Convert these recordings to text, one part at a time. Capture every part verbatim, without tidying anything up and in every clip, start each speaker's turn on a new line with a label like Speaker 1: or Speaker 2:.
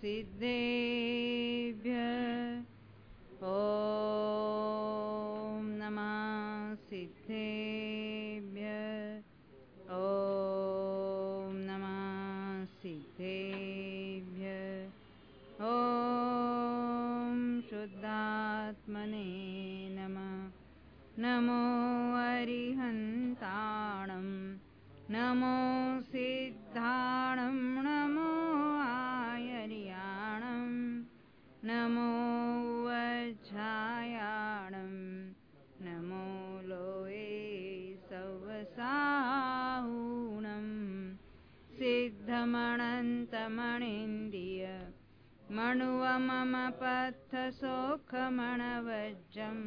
Speaker 1: सिद्धेभ्यः ॐ नमः सिद्धेभ्यः ॐ नमः सिद्धेभ्यः ॐ शुद्धात्मने नमः। नमो अरिहन्ताणं नमो सिद्धाणं नमो आयर्याणं नमो वज्रायाणं नमो लोये सवसाहुणं सिद्धमणन्तमणिन्द्रिय मणुवमम पत्थसोखमणवज्रम्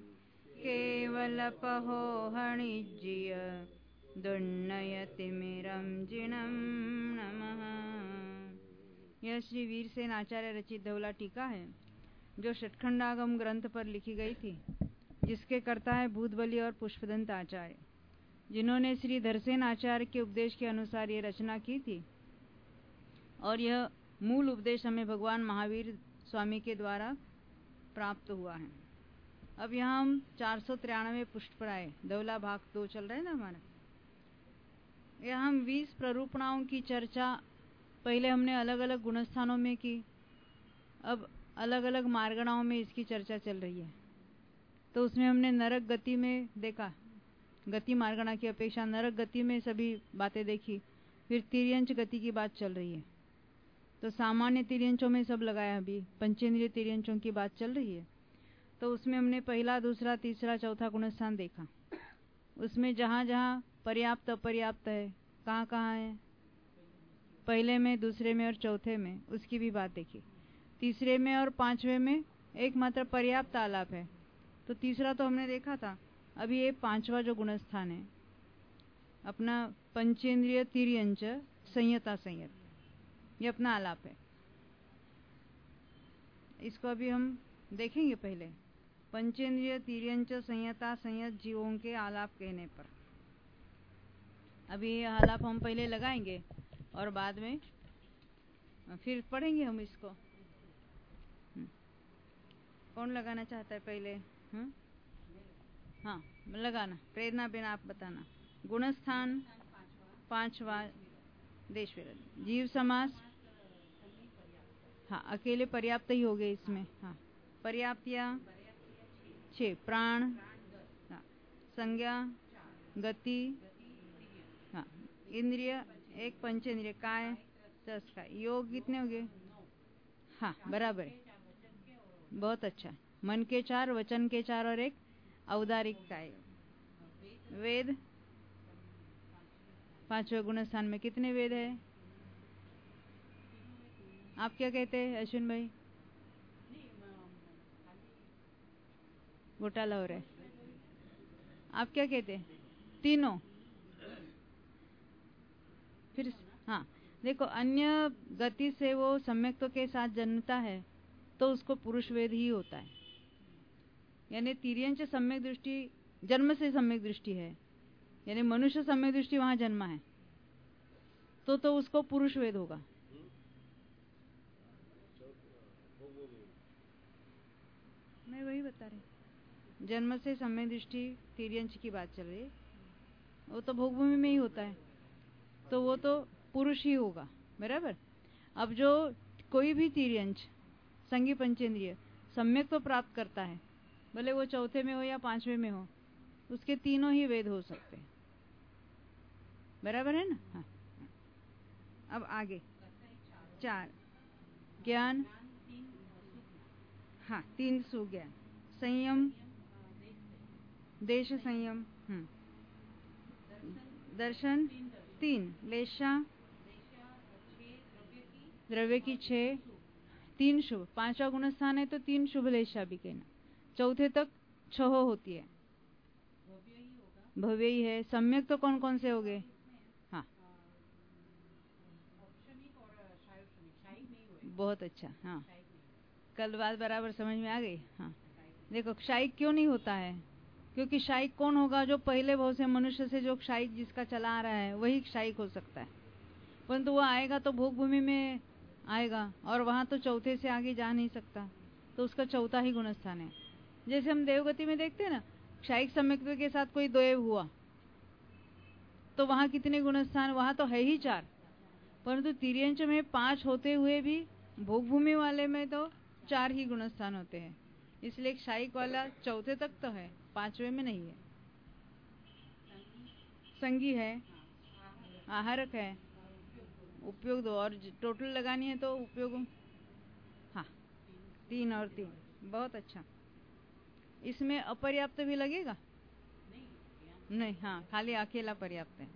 Speaker 1: केवलपहोहणिज्य दुर्नयतिमिरं जिनं नमः। यह श्री वीरसेन आचार्य रचित धौला टीका है जो षटखंडागम ग्रंथ पर लिखी गई थी, जिसके कर्ता है भूतबली और पुष्पदंत आचार्य, जिन्होंने श्री धरसेन आचार्य के उपदेश के अनुसार ये रचना की थी। और यह मूल उपदेश हमें भगवान महावीर स्वामी के द्वारा प्राप्त हुआ है। अब यहाँ हम चार सौ तिरानवे पृष्ठ पर आए। धौला भाग दो चल रहा है ना हमारा। यहाँ हम बीस प्ररूपणाओं की चर्चा पहले हमने अलग अलग गुणस्थानों में की, अब अलग अलग मार्गणाओं में इसकी चर्चा चल रही है। तो उसमें हमने नरक गति में देखा, गति मार्गणा की अपेक्षा नरक गति में सभी बातें देखी। फिर तिर्यंच गति की बात चल रही है, तो सामान्य तिर्यंचों में सब लगाया। अभी पंचेंद्रिय तिर्यंचों की बात चल रही है, तो उसमें हमने पहला, दूसरा, तीसरा, चौथा गुणस्थान देखा। उसमें जहाँ जहाँ पर्याप्त अपर्याप्त है, कहाँ कहाँ है, पहले में, दूसरे में और चौथे में, उसकी भी बात देखी। तीसरे में और पांचवे में एकमात्र पर्याप्त आलाप है, तो तीसरा तो हमने देखा था। अभी ये पांचवा जो गुणस्थान है अपना पंचेंद्रिय तिर्यंच संयता संयत, ये अपना आलाप है। इसको अभी हम देखेंगे। पहले पंचेंद्रिय तिर्यंच संयता संयत जीवों के आलाप कहने पर, अभी ये आलाप हम पहले लगाएंगे और बाद में फिर पढ़ेंगे हम इसको। कौन लगाना चाहता है पहले? हुँ? हाँ लगाना, प्रेरणा बिना आप बताना। गुणस्थान पांचवा, देश विरोध, जीव समास, हाँ अकेले पर्याप्त ही हो गए इसमें। हाँ पर्याप्त या छह, प्राण, हाँ संज्ञा, गति, हाँ इंद्रिय एक, पंचेंद्रिय काय दस का, योग कितने हो गए? हाँ बराबर है, बहुत अच्छा। मन के चार, वचन के चार और एक औदारिक काय। वेद पांचवें गुणस्थान में कितने वेद है? आप क्या कहते हैं अश्विन भाई? घोटाला हो रहा है। आप क्या कहते हैं? तीनों। फिर हाँ देखो, अन्य गति से वो सम्यक्त्व के साथ जन्मता है तो उसको पुरुष वेद ही होता है। यानी तिर्यंच सम्यक दृष्टि जन्म से सम्यक दृष्टि है, यानी मनुष्य सम्यक दृष्टि वहां जन्मा है तो तो उसको पुरुष वेद होगा। मैं वही बता रही, जन्म से सम्यक दृष्टि तिर्यंच की बात चल रही है, वो तो भोगभूमि में ही होता है, तो वो तो पुरुष ही होगा, बराबर। अब जो कोई भी तिर्यंच संगी पंचेंद्रिय सम्यक तो प्राप्त करता है, भले वो चौथे में हो या पांचवें में हो, उसके तीनों ही वेद हो सकते हैं, बराबर है ना। हाँ अब आगे चार, ज्ञान, हाँ तीन सुज्ञान, संयम, देश संयम, हम्म दर्शन तीन, लेशा द्रव्य की छह, तीन शुभ। पांचवा गुणस्थान है तो तीन शुभ लेशा भी कहना। चौथे तक छह होती है, भव्य ही है। सम्यक तो कौन कौन से हो गए? हाँ बहुत अच्छा, हाँ कल बात बराबर समझ में आ गई। हाँ देखो क्षायिक क्यों नहीं होता है, क्योंकि क्षायिक कौन होगा? जो पहले भाव से मनुष्य से जो क्षायिक जिसका चला आ रहा है वही क्षायिक हो सकता है, परंतु वो आएगा तो भोग भूमि में आएगा, और वहां तो चौथे से आगे जा नहीं सकता, तो उसका चौथा ही गुणस्थान है। जैसे हम देवगति में देखते हैं ना, क्षायिक सम्यक्त्व के साथ कोई द्वय हुआ तो वहां कितने गुणस्थान, वहां तो है ही चार, परंतु तिर्यंच में पांच होते हुए भी भोग भूमि वाले में तो चार ही गुणस्थान होते हैं। इसलिए क्षायिक वाला चौथे तक तो है, पांचवे में नहीं है। संगी है, आहारक है, उपयोग दो, और टोटल लगानी है तो उपयोग, हाँ तीन और तीन, बहुत अच्छा। इसमें अपर्याप्त भी लगेगा? नहीं, हाँ खाली अकेला पर्याप्त है।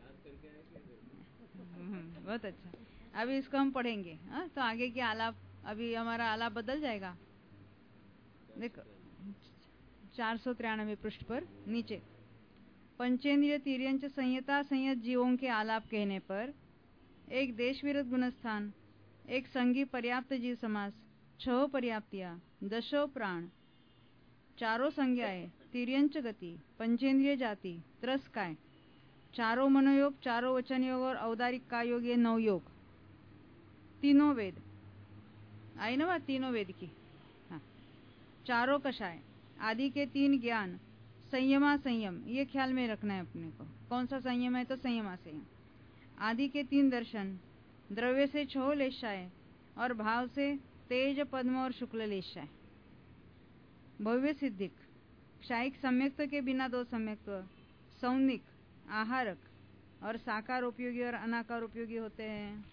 Speaker 1: बहुत अच्छा, अभी इसको हम पढ़ेंगे। हाँ, तो आगे के आलाप, अभी हमारा आलाप बदल जाएगा। देखो चार सौ तिरानवे पृष्ठ पर नीचे, पंचेंद्रिय तिर्यंच संयता संयत जीवों के आलाप कहने पर एक देश विरुद्ध गुणस्थान, एक संगी पर्याप्त जीव समास, छह पर्याप्तियां, दशो प्राण, चारों संज्ञाएं, तिर्यंच गति, पंचेंद्रिय जाति, त्रस्काय, चारों मनोयोग, चारों वचन योग और औदारिक का योग, ये नौ योग, तीनों वेद आई ना बात, तीनों वेद की। हाँ, चारों कषाय, आदि के तीन ज्ञान, संयमा संयम, ये ख्याल में रखना है अपने को, कौन सा संयम है तो संयमा संयम, आदि के तीन दर्शन, द्रव्य से छह लेशाय और भाव से तेज पद्म और शुक्ल लेशाय, भव्य सिद्धिक, क्षायिक सम्यक्त्व के बिना दो सम्यक्त्व, सौनिक, आहारक और साकार उपयोगी और अनाकार उपयोगी होते हैं।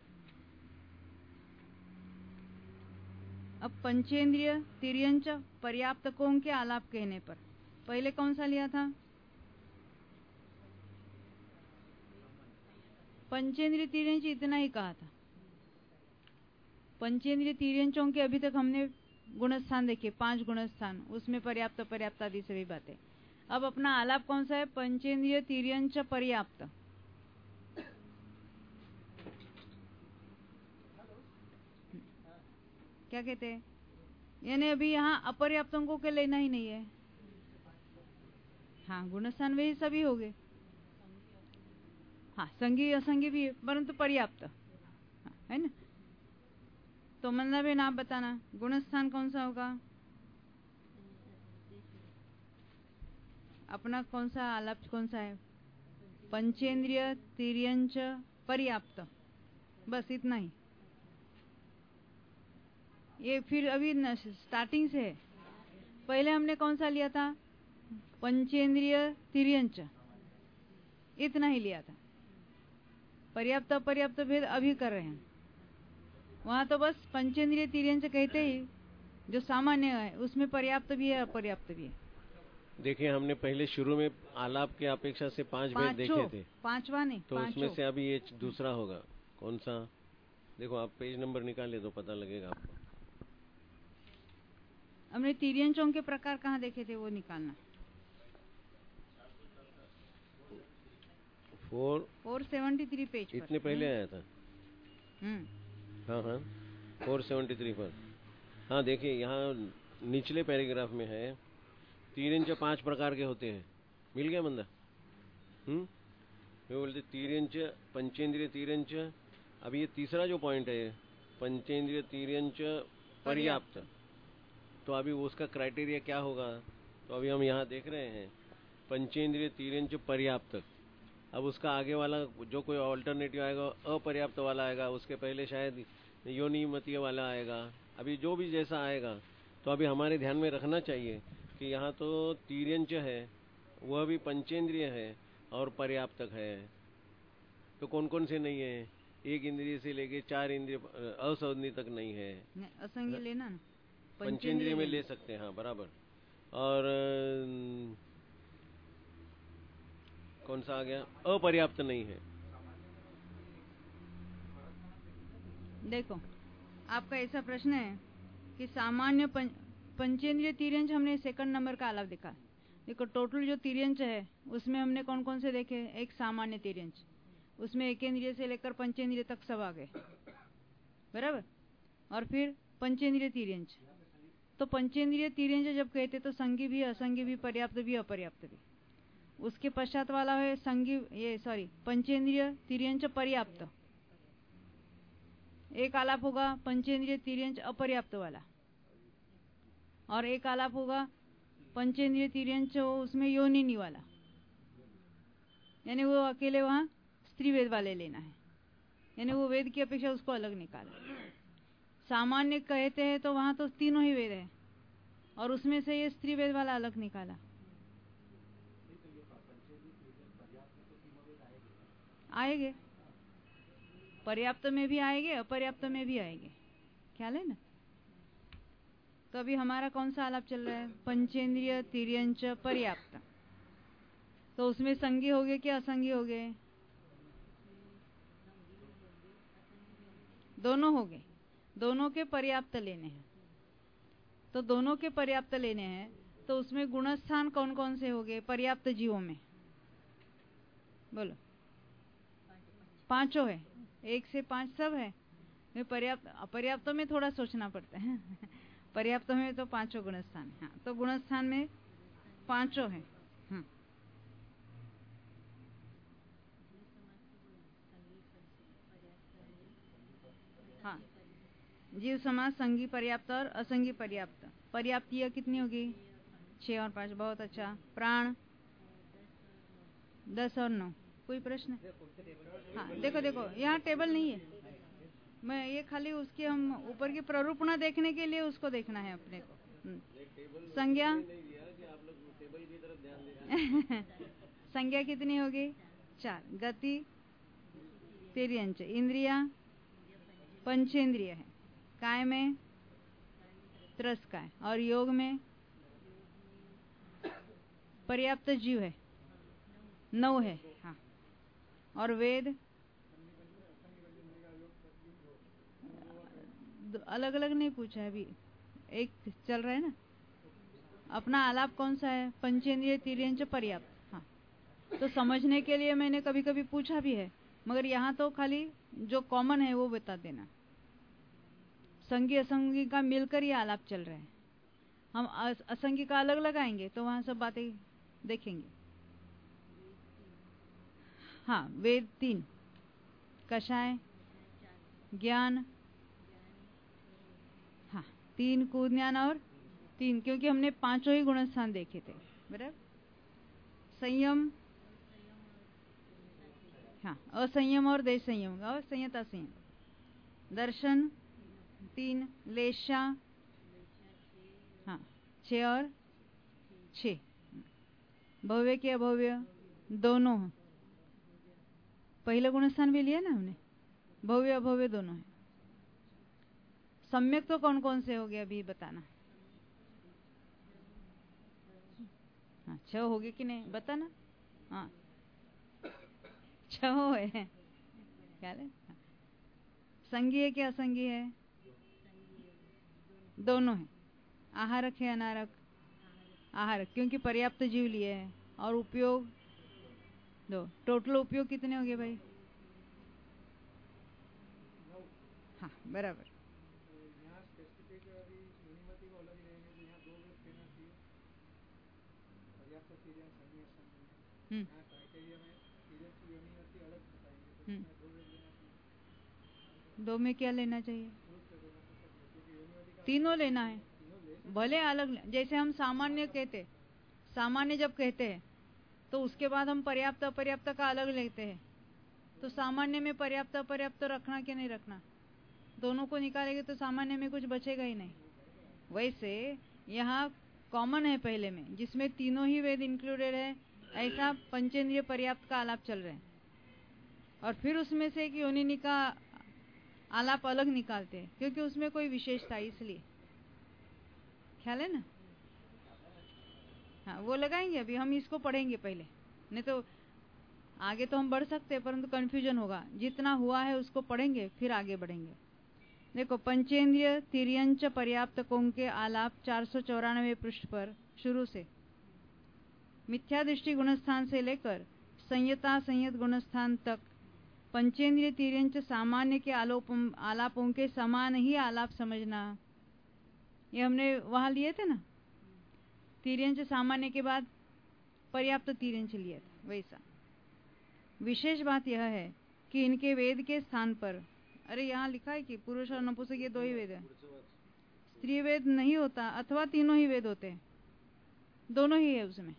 Speaker 1: अब पंचेंद्रिय तिर्यंच पर्याप्तकों के आलाप कहने पर पहले कौन सा लिया था? पंचेंद्रिय तिर्यंच इतना ही कहा था। पंचेंद्रिय तिर्यंचों के अभी तक हमने गुणस्थान देखे, पांच गुणस्थान, उसमें पर्याप्त पर्याप्त आदि सभी बातें। अब अपना आलाप कौन सा है? पंचेंद्रिय तिर्यंच पर्याप्त। क्या कहते हैं? यानी अभी यहाँ अपर्याप्तों को के लेना ही नहीं है। हाँ, गुणस्थान वे सभी हो गए। हाँ, संगी असंगी भी है, परंतु पर्याप्त, हाँ, है ना। तो मतलब है, आप बताना गुणस्थान कौन सा होगा अपना, कौन सा आलाप कौन सा है? पंचेंद्रिय तिर्यंच पर्याप्त, बस इतना ही। ये फिर अभी स्टार्टिंग से है। पहले हमने कौन सा लिया था? पंचेंद्रिय तिर्यंच, इतना ही लिया था। पर्याप्त अपर्याप्त भेद अभी कर रहे हैं। वहां तो बस पंचेंद्रिय तिर्यंच कहते ही जो सामान्य है उसमें पर्याप्त भी है अपर्याप्त भी है।
Speaker 2: देखिए, हमने पहले शुरू में आलाप के अपेक्षा से पांच भेद देखे थे,
Speaker 1: पांचवा नहीं,
Speaker 2: तो उसमें से अभी ये दूसरा होगा। कौन सा? देखो, आप पेज नंबर निकाले तो पता लगेगा आपको।
Speaker 1: हमने तिर्यंचों के प्रकार कहाँ देखे थे वो निकालना।
Speaker 2: Four
Speaker 1: four seventy three page पर
Speaker 2: इतने पहले आया था।
Speaker 1: हम्म
Speaker 2: हाँ हाँ, फोर सेवेंटी थ्री पर। हाँ, देखिए यहाँ निचले पैराग्राफ में है, तिर्यंच पांच प्रकार के होते हैं। मिल गया बंदा? हम्म वो बोलते तिर्यंच, पंचेंद्रिय तिर्यंच। अब ये तीसरा जो पॉइंट है, पंचेंद्रिय तिर्यंच पर्याप्त, तो अभी उसका क्राइटेरिया क्या होगा? तो अभी हम यहाँ देख रहे हैं पंचेंद्रिय तिर्यंच पर्याप्त। अब उसका आगे वाला जो कोई ऑल्टरनेटिव आएगा अपर्याप्त वाला आएगा, उसके पहले शायद योनिमतीय वाला आएगा। अभी जो भी जैसा आएगा, तो अभी हमारे ध्यान में रखना चाहिए कि यहाँ तो तिर्यंच है, वह भी पंचेंद्रिय है और पर्याप्तक है। तो कौन कौन से नहीं है? एक इंद्रिय से लेके चार इंद्रिय, असंज्ञ तक नहीं है।
Speaker 1: असंज्ञ लेना ना,
Speaker 2: पंचेंद्रिय में ले सकते हैं। हाँ, बराबर। और कौन सा आ गया? अपर्याप्त नहीं है।
Speaker 1: देखो, आपका ऐसा प्रश्न है कि सामान्य पं, पंचेंद्रिय तिर्यंच हमने सेकंड नंबर का आलाप देखा। देखो, टोटल जो तिर्यंच है उसमें हमने कौन कौन से देखे? एक सामान्य तिर्यंच, उसमें एकेंद्रिय से लेकर पंचेंद्रिय तक सब आ गए, बराबर। और फिर पंचेंद्रिय तिर्यंच, तो पंचेंद्रिय तिर्यंच जब कहते तो संगी भी, असंगी भी, पर्याप्त भी, अपर्याप्त भी। उसके पश्चात वाला है संगी, ये सॉरी पंचेंद्रिय तिर्यंच पर्याप्त, एक आलाप होगा पंचेंद्रिय तिर्यंच अपर्याप्त वाला, और एक आलाप होगा पंचेंद्रिय तिर्यंच उसमें योनिनी वाला, यानी वो अकेले वहां स्त्री वेद वाले लेना है, यानी वो वेद की अपेक्षा उसको अलग निकाला। सामान्य कहते हैं तो वहां तो तीनों ही वेद है और उसमें से ये स्त्री वेद वाला अलग निकाला। आएंगे, पर्याप्त में भी आएंगे, अपर्याप्त में भी आएंगे, ख्याल है ना। तो अभी हमारा कौन सा आलाप चल रहा है? पंचेंद्रिय तिर्यंच पर्याप्त। तो उसमें संगी हो गए कि असंगी हो गए? दोनों हो गए, दोनों के पर्याप्त लेने हैं। तो दोनों के पर्याप्त लेने हैं तो उसमें गुणस्थान कौन कौन से हो गए पर्याप्त जीवों में? बोलो। पांचों है, एक से पांच सब है। पर्याप्त अपर्याप्त में थोड़ा सोचना पड़ता है पर्याप्त में तो पांचों गुणस्थान है। हाँ, तो गुणस्थान में पांचों है। हाँ, जीव समाज संगी पर्याप्त और असंगी पर्याप्त। पर्याप्तीय कितनी होगी? छह और पांच, बहुत अच्छा। प्राण दस और नौ। कोई प्रश्न? हाँ, देखो देखो यहाँ टेबल नहीं है, मैं ये खाली उसके हम ऊपर की प्ररूपणा देखने के लिए उसको देखना है अपने को। संज्ञा संज्ञा कितनी होगी? चार। गति तिर्यंच। इंद्रिया पंचेंद्रिय है। काय में त्रस्काय, और योग में पर्याप्त जीव है, नौ है। हाँ, और वेद अलग अलग नहीं पूछा है अभी, एक चल रहा है ना। अपना आलाप कौन सा है? पंचेंद्रिय तिर्यंच पर्याप्त। हाँ, तो समझने के लिए मैंने कभी कभी पूछा भी है, मगर यहाँ तो खाली जो कॉमन है वो बता देना। संगी असंगी का मिलकर ये आलाप चल रहा है। हम असंगी का अलग लगाएंगे तो वहां सब बातें देखेंगे। हाँ, वेद तीन, कषाय, ज्ञान, हाँ तीन कुज्ञान और तीन, क्योंकि हमने पांचों ही गुणस्थान देखे थे, बराबर। संयम, हाँ असंयम और देश संयम और संयता संयम। दर्शन तीन, लेशा हाँ छह और छह। भव्य के अभव्य दोनों, पहले गुणस्थान भी लिया ना हमने, भव्य अभव्य दोनों है। सम्यक तो कौन कौन से हो गए अभी बताना। हाँ, छह हो गए कि नहीं बताना। हाँ, छह है, क्या है? संगी है कि असंगी है? दोनों है। आहारक है अनारक? आहारक, क्योंकि पर्याप्त जीव लिए है। और उपयोग दो। टोटल उपयोग कितने हो गए भाई? हाँ बराबर। हम्म हम्म दो में क्या लेना चाहिए? तीनों लेना है, भले अलग। जैसे हम सामान्य कहते, सामान्य जब कहते हैं तो उसके बाद हम पर्याप्त अपर्याप्त का अलग लेते हैं। तो सामान्य में पर्याप्त अपर्याप्त रखना कि नहीं रखना? दोनों को निकालेंगे तो सामान्य में कुछ बचेगा ही नहीं। वैसे यहाँ कॉमन है पहले में, जिसमें तीनों ही वेद इंक्लूडेड है, ऐसा पंचेंद्रिय पर्याप्त का आलाप चल रहे हैं। और फिर उसमें से एक योनिनी का आलाप अलग निकालते हैं, क्योंकि उसमें कोई विशेषता, इसलिए। ख्याल है ना? हाँ, वो लगाएंगे अभी, हम इसको पढ़ेंगे पहले, नहीं तो आगे तो हम बढ़ सकते हैं परंतु कंफ्यूजन होगा। जितना हुआ है उसको पढ़ेंगे फिर आगे बढ़ेंगे। देखो, पंचेंद्रिय तिर्यंच पर्याप्त कों के आलाप चार सौ चौरानवे पृष्ठ पर शुरू से मिथ्या दृष्टि गुणस्थान से लेकर संयता संयत गुणस्थान तक पंचेंद्रिय तिर्यंच सामान्य के आलापों के समान ही आलाप समझना। ये हमने वहां लिए थे ना, तिर्यंच सामान्य के बाद पर्याप्त तिर्यंच लिया था, वैसा। विशेष बात यह है कि इनके वेद के स्थान पर अरे यहाँ लिखा है कि पुरुष और नपुंसक ये दो ही वेद है। स्त्री वेद नहीं होता, अथवा तीनों ही वेद होते हैं, दोनों ही है उसमें।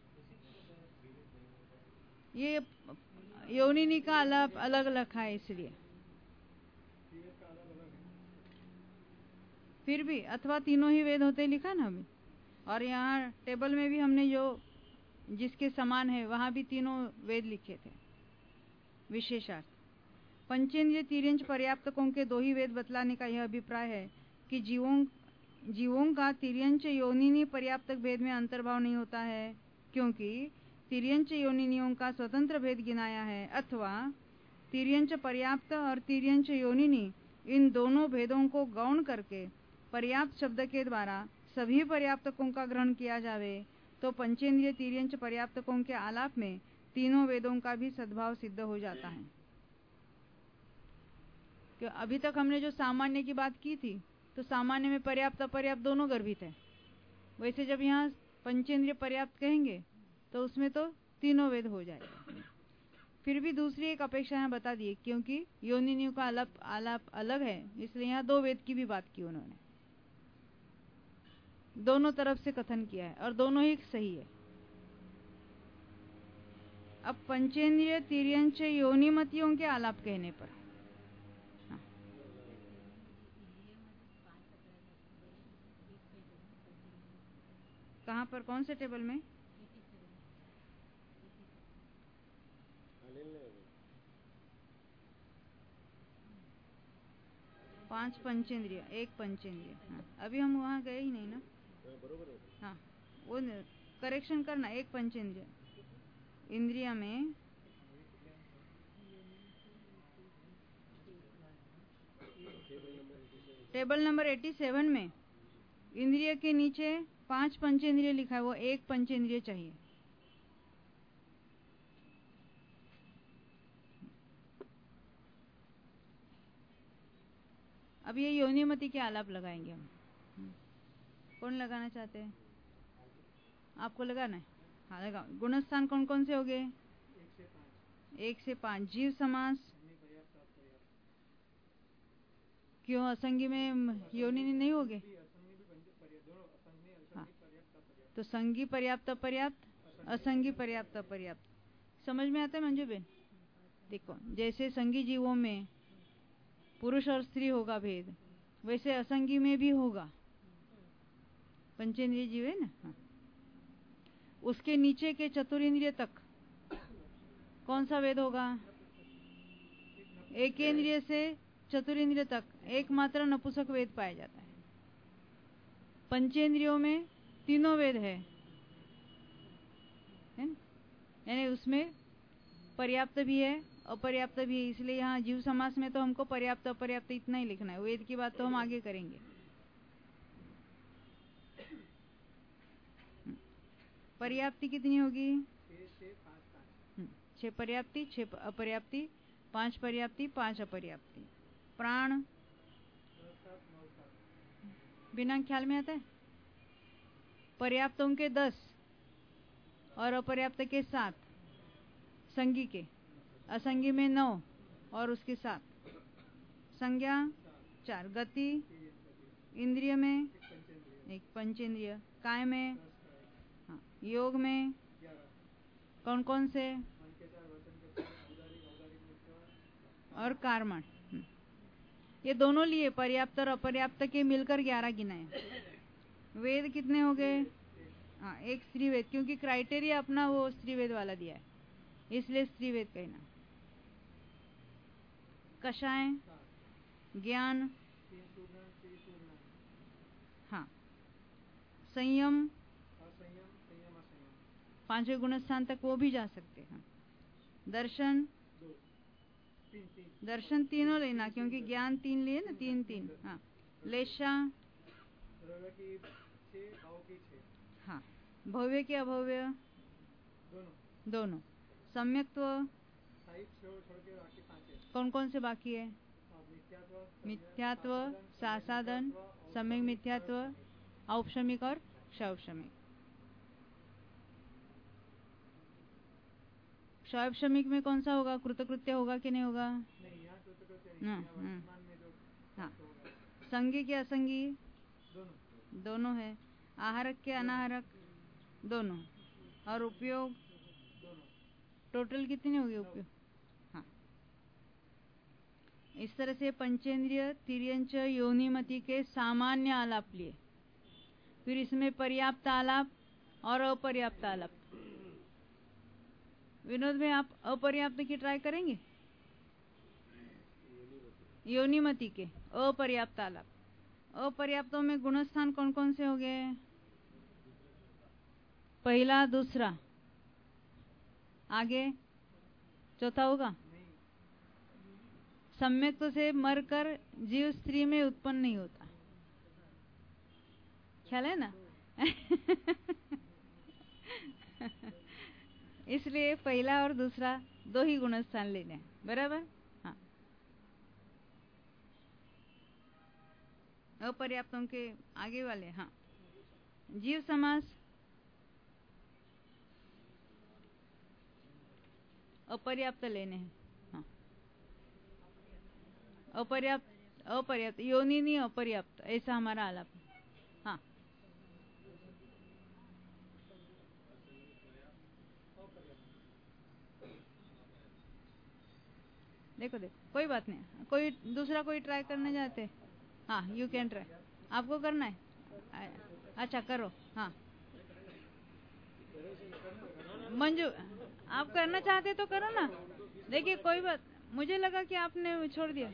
Speaker 1: ये योनिनी का अलग अलग रखा है इसलिए। फिर भी अथवा तीनों ही वेद होते लिखा ना अभी। और यहाँ टेबल में भी हमने जो जिसके समान है वहां भी तीनों वेद लिखे थे। विशेषार्थ पंचेंद्रिय तिर्यंच पर्याप्तकों के दो ही वेद बतलाने का यह अभिप्राय है कि जीवों जीवों का तिर्यंच योनिनी पर्याप्तक भेद में अंतर्भाव नहीं होता है, क्योंकि तिर्यंच योनिनियों का स्वतंत्र भेद गिनाया है, अथवा तिर्यंच पर्याप्त और तिर्यंच योनिनी इन दोनों भेदों को गौण करके पर्याप्त शब्द के द्वारा सभी पर्याप्तकों का ग्रहण किया जावे तो पंचेंद्रिय तिर्यंच पर्याप्तकों के आलाप में तीनों वेदों का भी सद्भाव सिद्ध हो जाता है। कि अभी तक हमने जो सामान्य की बात की थी, तो सामान्य में पर्याप्त अपर्याप्त दोनों गर्भित है। वैसे जब यहाँ पंचेंद्रिय पर्याप्त कहेंगे तो उसमें तो तीनों वेद हो जाएगा। फिर भी दूसरी एक अपेक्षा यहाँ बता दी, क्योंकि योनिनियों का आलाप आलाप अलग है, इसलिए यहाँ दो वेद की भी बात की उन्होंने। दोनों तरफ से कथन किया है और दोनों ही सही है। अब पंचेंद्रिय तिर्यंच योनिमतियों के आलाप कहने पर हाँ। कहाँ पर, कौन से टेबल में? पांच पंचेंद्रिय, एक पंचेंद्रिय। हाँ, अभी हम वहाँ गए ही नहीं ना। हाँ, वो करेक्शन करना। एक पंचेंद्रिय इंद्रिया में टेबल नंबर सत्तासी में इंद्रिय के नीचे पांच पंचेंद्रिय लिखा है, वो एक पंचेंद्रिय चाहिए। अब ये योनिमति के आलाप लगाएंगे हम। कौन लगाना चाहते हैं? आपको लगाना है? हाँ लगाओ। गुणस्थान कौन कौन से हो गए? एक से पांच। जीव समास क्यों असंगी में योनि नहीं होगे? हाँ, तो संगी पर्याप्त अपर्याप्त, असंगी पर्याप्त अपर्याप्त। समझ में आता है मंजू बेन? देखो, जैसे संगी जीवों में पुरुष और स्त्री होगा भेद, वैसे असंगी में भी होगा। पंचेंद्रिय जीव है ना। हाँ। उसके नीचे के चतुरेंद्रिय तक कौन सा वेद होगा? एकेंद्रिय से चतुरेंद्रिय तक एकमात्र नपुंसक वेद पाया जाता है। पंचेंद्रियों में तीनों वेद है, यानी उसमें पर्याप्त भी है अपर्याप्त भी है। इसलिए यहाँ जीव समास में तो हमको पर्याप्त अपर्याप्त इतना ही लिखना है। वेद की बात तो हम आगे करेंगे। पर्याप्ति कितनी होगी? छह पर्याप्ति, छह अपर्याप्ति, पांच पर्याप्ति, पांच अपर्याप्ति। प्राण बिना ख्याल में आता है। पर्याप्तों के दस और अपर्याप्त के सात, संगी के, असंगी में नौ और उसके सात। संज्ञा चार, गति इंद्रिय में एक, पंचेंद्रिय काय में, हाँ, योग में कौन कौन से? और कार्मण। ये दोनों लिए पर्याप्त और अपर्याप्त के मिलकर ग्यारह गिनाए। वेद कितने हो गए? हाँ, एक स्त्री वेद, क्योंकि क्राइटेरिया अपना वो स्त्री वेद वाला दिया है, इसलिए स्त्री वेद कहना। कषाय, ज्ञान, हाँ, संयम, पांचवें गुणस्थान तक वो भी जा सकते हैं। दर्शन, दर्शन तीनों लेना, क्योंकि ज्ञान तीन लिए ना, तीन तीन। हाँ, लेशा, हाँ, भव्य के अभव्य दोनों। सम्यक्त्व कौन कौन से बाकी है? मिथ्यात्व, सासाधन, सम्यक मिथ्यात्व, औपशमिक और क्षौपशमिक। क्षौपशमिक में कौन सा होगा? कृतकृत्य होगा कि नहीं होगा? हाँ, संगी के असंगी दोनों है, आहारक के अनाहारक दोनों, और उपयोग टोटल कितने हो गए उपयोग? हाँ, इस तरह से पंचेंद्रिय तिर्यंच योनिमति के सामान्य आलाप लिए, फिर इसमें पर्याप्त आलाप और अपर्याप्त आलाप। विनोद में आप अपर्याप्त की ट्राई करेंगे? योनिमति के अपर्याप्त आलाप। अपर्याप्तों में गुणस्थान कौन कौन से हो गए? पहला, दूसरा, आगे चौथा होगा। सम्यक से मरकर जीव स्त्री में उत्पन्न नहीं होता, ख्याल है ना? इसलिए पहला और दूसरा दो ही गुणस्थान लेने हैं, बराबर? हाँ, अपर्याप्तों के आगे वाले। हाँ, जीव समास अपर्याप्त लेने हैं। हाँ, अपर्याप्त अपर्याप्त योनि नहीं अपर्याप्त, ऐसा हमारा आलाप। हाँ, देखो देखो, कोई बात नहीं, कोई दूसरा कोई ट्राई करने जाते? हाँ, यू कैन ट्राई। आपको करना है? अच्छा, करो। हाँ, मंजू, आप करना चाहते तो करो ना। देखिए, कोई बात, मुझे लगा कि आपने छोड़ दिया।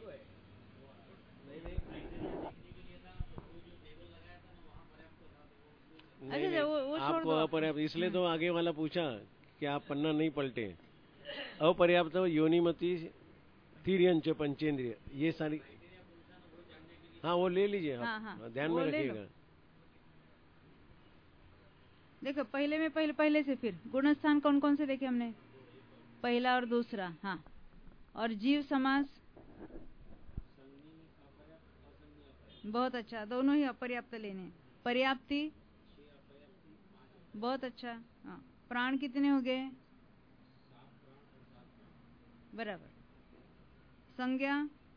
Speaker 2: नहीं, अच्छा, वो, वो छोड़ दो। अपर्याप्त इसलिए तो आगे वाला पूछा कि आप पन्ना नहीं पलटे। अपर्याप्त योनिमति तिर्यंच पंचेंद्रिय, ये सारी। हाँ, वो ले लीजिए। हाँ, हाँ, ध्यान में रखिएगा। देखो, पहले में पहले पहले से फिर गुणस्थान कौन कौन से देखे हमने? पहला और दूसरा। हाँ, और जीव समास बहुत अच्छा, दोनों ही अपर्याप्त लेने। पर्याप्ति बहुत अच्छा। हाँ, प्राण कितने हो गए? बराबर। संज्ञा,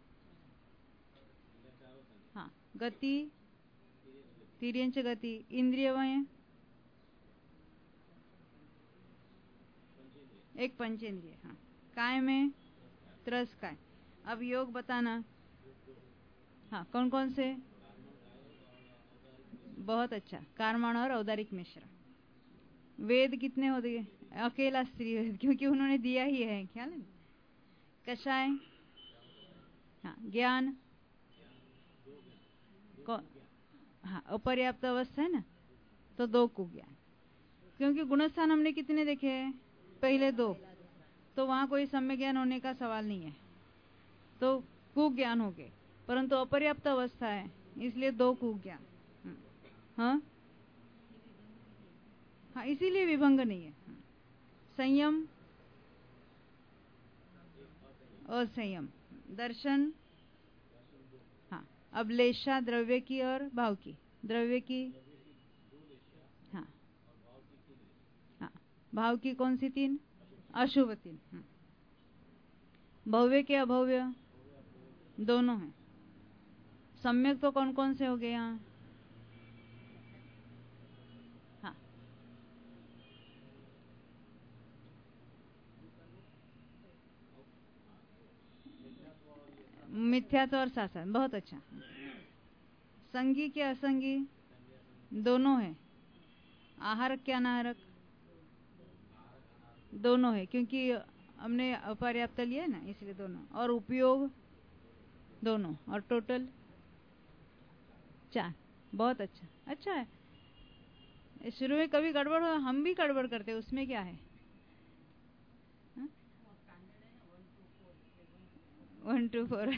Speaker 2: हाँ, गति, तिर्यंच गति, इंद्रियवय एक पंचेंद्रिय। हाँ, काय में त्रस काय। अब योग बताना। हाँ, कौन कौन से? बहुत अच्छा, कारमाण और औदारिक मिश्र। वेद कितने हो गए? अकेला स्त्री वेद, क्योंकि उन्होंने दिया ही है, ख्याल है? कषाय, हाँ, ज्ञान, हाँ, अपर्याप्त अवस्था है ना, तो दो कुज्ञान। क्योंकि गुणस्थान हमने कितने देखे हैं? पहले दो, तो वहां कोई सम्य ज्ञान होने का सवाल नहीं है, तो कुज्ञान हो गए, परंतु अपर्याप्त अवस्था है, इसलिए दो कुज्ञान। हाँ हाँ, इसीलिए विभंग नहीं है। संयम, असंयम, दर्शन, हाँ, अबलेशा द्रव्य की और भाव की, द्रव्य की, हाँ हाँ, भाव की कौन सी तीन? अशुभ तीन। भव्य के अभव्य दोनों हैं। सम्यक तो कौन कौन से हो गए यहाँ? हाँ, मिथ्यात्व और शासन, बहुत अच्छा। संगी के असंगी दोनों है, आहारक के अनाहारक दोनों है, क्योंकि हमने अपर्याप्त लिया है ना, इसलिए दोनों, और उपयोग दोनों, और टोटल चार। बहुत अच्छा, अच्छा है। शुरू में कभी गड़बड़ हो, हम भी गड़बड़ करते, उसमें क्या है? One two four.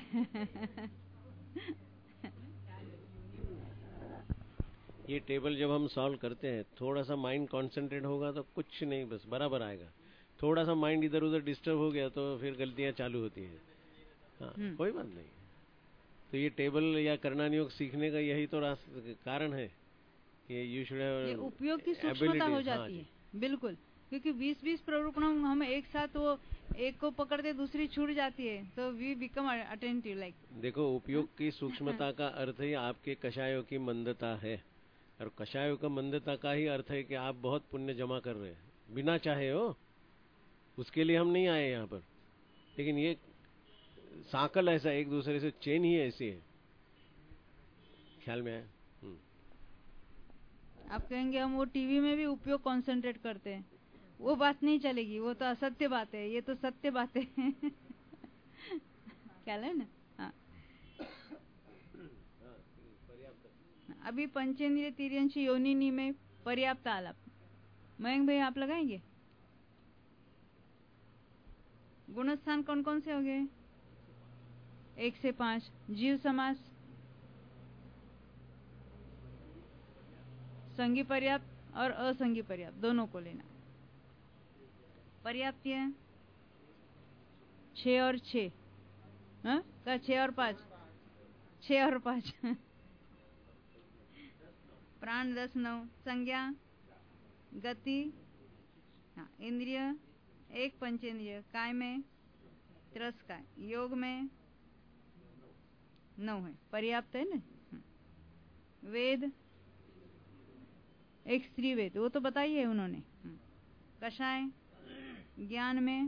Speaker 2: ये टेबल जब हम सॉल्व करते हैं, थोड़ा सा माइंड कंसंट्रेट होगा तो कुछ नहीं, बस बराबर आएगा। थोड़ा सा माइंड इधर उधर डिस्टर्ब हो गया तो फिर गलतियां चालू होती हैं। हाँ, कोई बात नहीं। तो ये टेबल या करणान योग सीखने का यही तो कारण है कि यू शुड हैव, उपयोग की सूक्ष्मता हो जाती है। बिल्कुल,
Speaker 1: क्योंकि बीस बीस प्ररूपणम हम एक साथ वो एक को पकड़ते दूसरी छूट जाती है, तो वी बिकम अटेंटिव लाइक।
Speaker 2: देखो, उपयोग की सूक्ष्मता का अर्थ ही आपके कषायों की मंदता है, और कषायों का मंदता का ही अर्थ है कि आप बहुत पुण्य जमा कर रहे हैं बिना चाहे हो। उसके लिए हम नहीं आए यहाँ पर, लेकिन ये साकल ऐसा एक दूसरे से चेन ही ऐसी है। ख्याल में आया?
Speaker 1: आप कहेंगे हम वो टीवी में भी उपयोग कंसंट्रेट करते हैं, वो बात नहीं चलेगी, वो तो असत्य बात है, ये तो सत्य बात है। क्या है ना। हाँ, अभी पंचेंद्रिय तिर्यंश योनिनी में पर्याप्त आलाप। मयंक भाई आप लगाएंगे? गुणस्थान कौन कौन से हो गए? एक से पांच। जीव समास, संगी पर्याप्त और असंगी पर्याप्त दोनों को लेना। पर्याप्त है छह और छह, हाँ क्या छह और पांच, छह और पांच। प्राण दस नौ, संज्ञा, गति, हाँ इंद्रिय एक, पंचेंद्रिय काय में त्रस काय, योग में नौ है, पर्याप्त है ना। वेद एक स्त्री वेद, वो तो बताइए उन्होंने। कषाय ज्ञान में,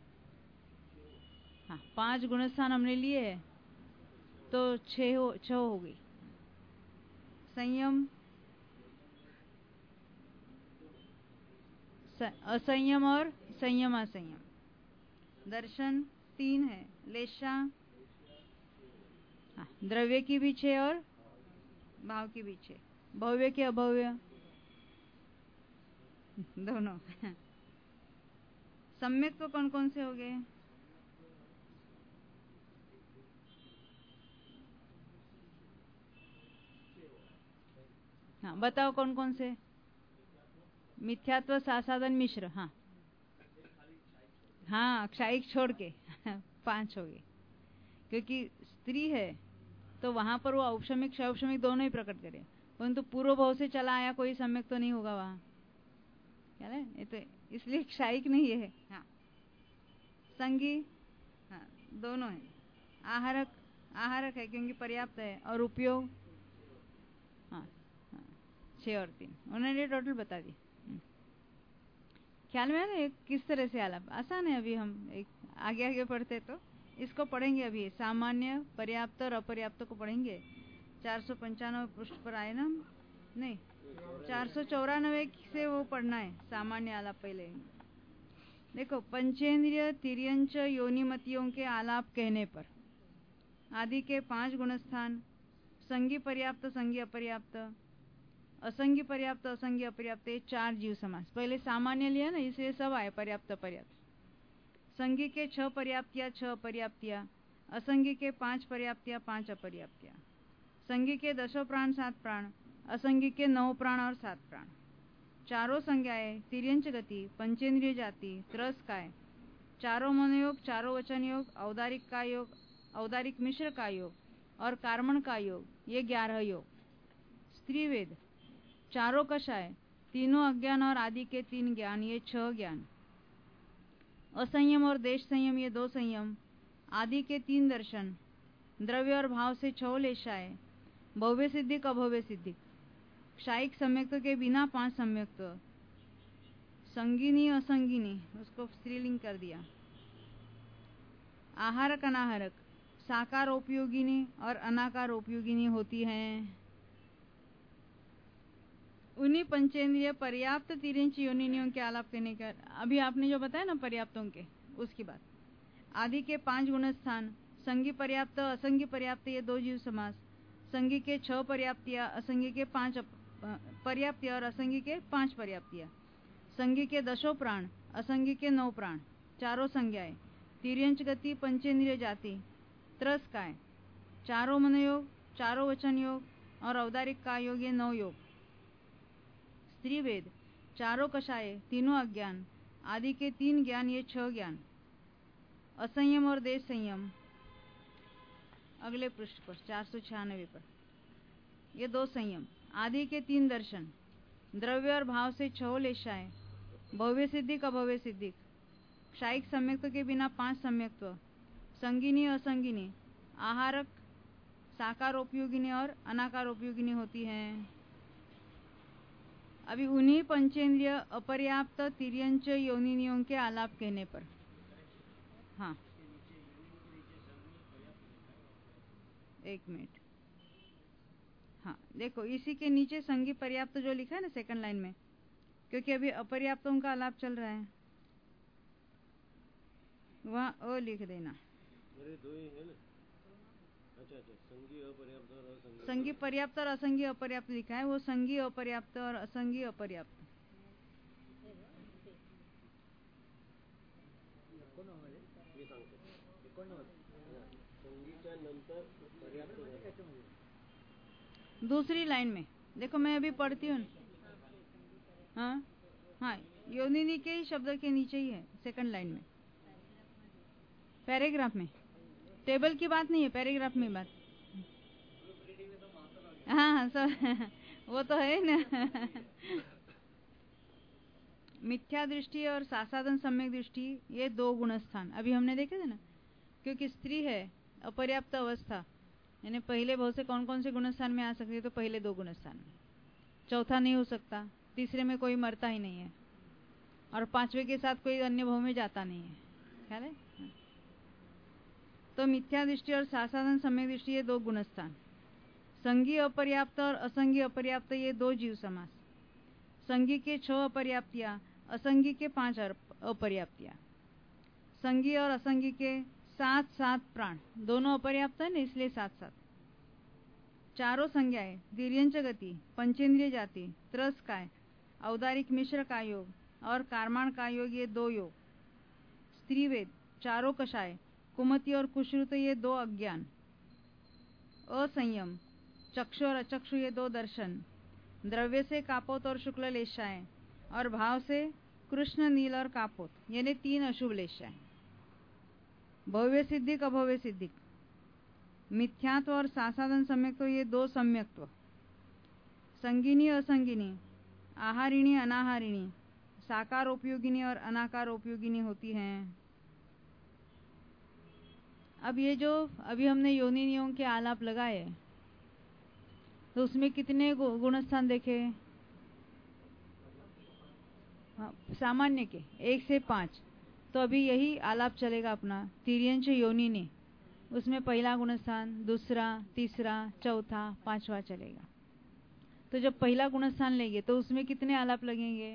Speaker 1: हाँ पांच गुणस्थान हमने लिए है तो छह हो छह हो गई। संयम, असंयम और संयम असंयम। दर्शन तीन है, लेशा, हाँ द्रव्य की भी छह और भाव की भी छह। भव्य के अभव्य दोनों। सम्यक तो कौन कौन से हो गए? हाँ बताओ कौन कौन से? मिथ्यात्व, सासाधन, मिश्र। हाँ हाँ क्षायिक छोड़ के पांच हो गए, क्योंकि स्त्री है तो वहां पर वो औपशमिक क्षौपशमिक दोनों ही प्रकट करे, परंतु पूर्व भाव से चला आया कोई सम्यक तो नहीं होगा वहां, क्या है ये तो, इसलिए क्षायिक नहीं है। हाँ संगी, हाँ दोनों है। आहारक, आहारक है क्योंकि पर्याप्त है, और उपयोग हाँ, हाँ छह और तीन उन्होंने टोटल बता दी। ख्याल में है ना किस तरह से आलाप? आसान है। अभी हम एक आगे आगे पढ़ते तो इसको पढ़ेंगे। अभी सामान्य, पर्याप्त और अपर्याप्त को पढ़ेंगे। चार सौ पंचानवे पृष्ठ पर आए ना, नहीं चार सौ चौरानवे से वो पढ़ना है सामान्य आलाप। पहले देखो, पंचेंद्रिय तिर्यंच योनिमतियों के आलाप कहने पर आदि के पांच गुणस्थान, संगी पर्याप्त, संगी अपर्याप्त, असंगी पर्याप्त, असंगी अपर्याप्त, चार जीव समास। पहले सामान्य लिया ना, इसलिए सब आए पर्याप्त पर्याप्त। संगी के छह पर्याप्तियां, छह अपर्याप्तियां। असंगी के पांच पर्याप्तियां, पांच अपर्याप्तियां। संगी के दसों प्राण, सात प्राण। असंगी के नौ प्राण और सात प्राण। चारों संज्ञाएं, तिर्यंच गति, पंचेंद्रिय जाति, त्रस काय, चारों मनोयोग, चारों वचन योग, औदारिक का योग, औदारिक मिश्र का योग और कार्मण का योग, ये ग्यारह योग। स्त्रीवेद, चारों कषाय, तीनों अज्ञान और आदि के तीन ज्ञान, ये छह ज्ञान। असंयम और देश संयम, ये दो संयम। आदि के तीन दर्शन, द्रव्य और भाव से छह लेशाएं। भव्य सिद्धिक, अभव्य सिद्धिक। क्षायिक सम्यक्त के बिना पांच सम्यक्त। संगिनी असंगिनी, उसको स्त्रीलिंग कर दिया। आहारक अनाहारक, साकार उपयोगिनी और अनाकार उपयोगिनी होती हैं। उन्हीं पंचेंद्रिय पर्याप्त तिर्यंच योनिनियों के आलाप करने का, अभी आपने जो बताया ना पर्याप्तों के, उसकी बात। आदि के पांच गुणस्थान, संगी पर्याप्त, असंगी पर्याप्त, ये दो जीव समास। संगी के छह पर्याप्तियां, असंगी के पांच पर्याप्तियां और असंगी के पांच पर्याप्तियां। संगी के दशों प्राण, असंगी के नौ प्राण, चारों संज्ञाएं। तिर्यंच गति, पंचेंद्रिय जाति, त्रस काय, चारों मनोयोग, चारों वचन योग और औदारिक का योग, ये नौ योग। स्त्रीवेद, चारों कषाय, तीनों अज्ञान, आदि के तीन ज्ञान, ये छह ज्ञान। असंयम और देश संयम, अगले पृष्ठ पर चार सौ छियानवे पर, ये दो संयम। आदि के तीन दर्शन, द्रव्य और भाव से छह लेशाएं, भव्य सिद्धिक अभव्य सिद्धिक, क्षायिक सम्यक्त्व के बिना पांच सम्यक्त्व, संगिनी असंगिनी, आहारक, साकारोपयोगिनी और अनाकारोपयोगिनी होती हैं। अभी उन्हीं पंचेंद्रिय अपर्याप्त तिर्यंच योनिनियों के आलाप कहने पर, हाँ एक मिनट, हाँ देखो इसी के नीचे संगी पर्याप्त जो लिखा है ना सेकंड लाइन में, क्योंकि अभी अपर्याप्तों का आलाप चल रहा है, वहाँ अ लिख देना।
Speaker 2: अरे दो ही है ना? अच्छा अच्छा, संगी अपर्याप्त और असंगी।
Speaker 1: संगी पर्याप्त और असंगी अपर्याप्त लिखा है, वो संगी अपर्याप्त और असंगी अपर्याप्त।
Speaker 2: ये सांगतो संगीच्या नंतर पर्याप्त।
Speaker 1: दूसरी लाइन में देखो, मैं अभी पढ़ती हूँ। हाँ हाँ, योनिनी के ही शब्द के नीचे ही है सेकंड लाइन में, पैराग्राफ में। टेबल की बात नहीं है, पैराग्राफ में बात। हाँ हाँ सब वो तो है ना। मिथ्या दृष्टि और सासाधन सम्यक दृष्टि, ये दो गुणस्थान अभी हमने देखे थे ना, क्योंकि स्त्री है अपर्याप्त अवस्था, यानी पहले बहुत से कौन कौन से गुणस्थान में आ सकती है, तो पहले दो गुणस्थान में, चौथा नहीं हो सकता, तीसरे में कोई मरता ही नहीं है, और पांचवे के साथ कोई अन्य भाव में जाता नहीं है, ख्याल है। तो मिथ्या दृष्टि और सासाधन सम्यक दृष्टि ये दो गुणस्थान, संगी अपर्याप्त और असंगी अपर्याप्त ये दो जीव समास, संगी के छह अपर्याप्तियां, असंगी के पांच अपर्याप्तियां, संगी और असंगी के सात सात प्राण, दोनों अपर्याप्त है ना इसलिए सात सात, चारों संज्ञाएं, तिर्यंच गति, पंचेंद्रिय जाति, त्रस काय, औदारिक मिश्र का योग और कारमाण का योग ये दो योग, स्त्रीवेद, चारों कषाय, कुमति और कुश्रुत ये दो अज्ञान, असंयम, चक्षु और अचक्षु ये दो दर्शन, द्रव्य से कापोत और शुक्ल लेशाएं, और भाव से कृष्ण नील और कापोत यानी तीन अशुभ लेशाएं, भव्य सिद्धिक अभव्य सिद्धिक, मिथ्यात्व और सासाधन सम्यक्त्व ये दो सम्यक्त्व, संगिनी असंगिनी, आहारिणी अनाहारिणी, साकार उपयोगिनी और अनाकार उपयोगिनी होती हैं। अब ये जो अभी हमने योनिनियों के आलाप लगाए, तो उसमें कितने गुणस्थान देखे? हाँ, सामान्य के एक से पांच, तो अभी यही आलाप चलेगा अपना तिर्यंच योनिनी, उसमें पहला गुणस्थान, दूसरा, तीसरा, चौथा, पांचवा चलेगा। तो जब पहला गुणस्थान लेंगे तो उसमें कितने आलाप लगेंगे?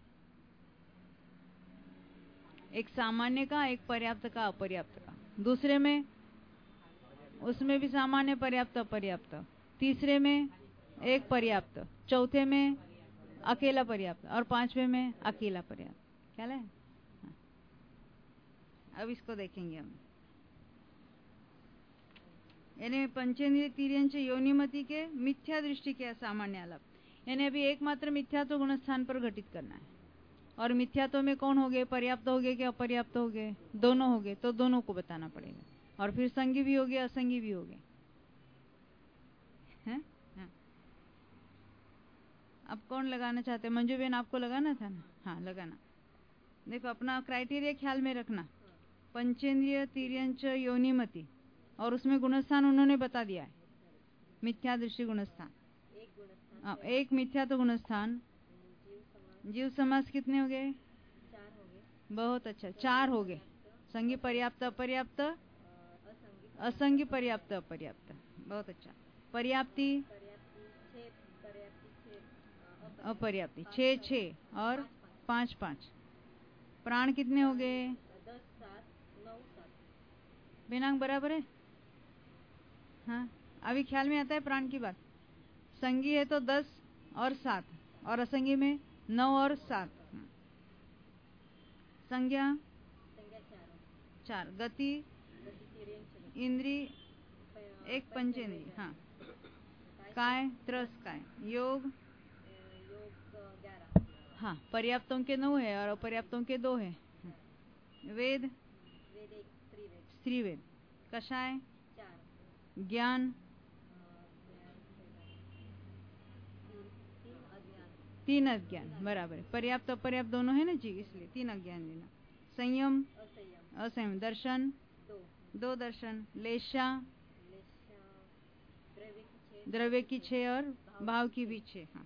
Speaker 1: एक सामान्य का, एक पर्याप्त का, अपर्याप्त का, दूसरे में उसमें भी सामान्य, पर्याप्त, अपर्याप्त, तीसरे में एक पर्याप्त, चौथे में अकेला पर्याप्त, और पांचवे में अकेला पर्याप्त। क्या है? हाँ। अब इसको देखेंगे हम, यानी पंचेंद्रिय तिर्यंच योनिमति के मिथ्या दृष्टि के सामान्य आलाप, यानी अभी एकमात्र मिथ्यात्व गुणस्थान पर घटित करना है, और मिथ्यात्व में कौन हो गए? पर्याप्त हो गए कि अपर्याप्त हो गए? दोनों हो गए, तो दोनों को बताना पड़ेगा, और फिर संगी भी हो गए, असंगी भी हो गए। हैं? हाँ। अब कौन लगाना चाहते हैं? मंजू बहन, आपको लगाना था ना? हाँ लगाना। देखो अपना क्राइटेरिया ख्याल में रखना, पंचेंद्रिय तिर्यंच योनिमति, और उसमें गुणस्थान उन्होंने बता दिया है, मिथ्या दृष्टि गुणस्थान, एक मिथ्या तो गुणस्थान। जीव समास कितने हो गए? चार हो गए। बहुत अच्छा, चार हो गए। संगी पर्याप्त अपर्याप्त, असंगी पर्याप्त अपर्याप्त, बहुत अच्छा। पर्याप्ति अपर्याप्ति छः छः और पाँच पाँच। प्राण कितने हो गए? दस सात नौ सात। बिनांग बराबर है? हाँ, अभी ख्याल में आता है प्राण की बात। संगी है तो दस और सात, और असंगी में नौ और सात। संज्ञा चार, गति इंद्री एक, पंचेंद्री, हाँ, काय त्रस काय, योग हाँ, पर्याप्तों के नौ है और अपर्याप्तों के दो है। वेद स्त्रीवेद, कषाय ज्ञान तीन अज्ञान, बराबर है। पर्याप्त अपर्याप्त दोनों है ना जी, इसलिए तीन अज्ञान लेना। संयम असंयम, दर्शन दो दर्शन, लेशा द्रव्य की छह और भाव की भी छह। हाँ,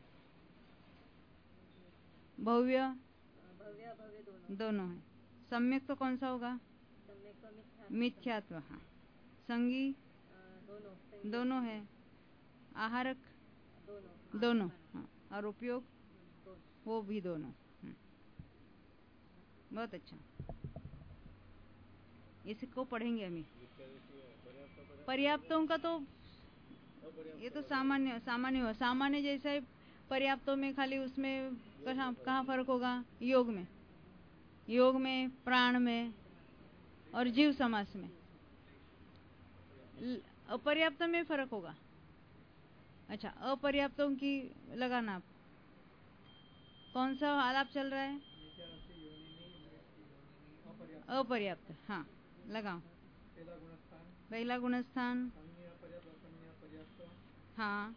Speaker 1: भव्य दोनों है। सम्यक तो कौन सा होगा? मिथ्यात्व। हाँ, संगी दोनों है। आहारक दोनों। हाँ, और उपयोग वो भी दोनों। बहुत अच्छा, इसको पढ़ेंगे हम। पर्याप्तों का तो ये तो सामान्य सामान्य हो, सामान्य जैसा ही पर्याप्तों में खाली उसमें कहाँ कहाँ फर्क होगा? योग में, योग में, प्राण में और जीव समास में। अपर्याप्त में फर्क होगा। अच्छा, अपर्याप्तों की लगाना। आप कौन सा आलाप चल रहा है? अपर्याप्त। हाँ, लगाओ। पहला गुणस्थान। हाँ,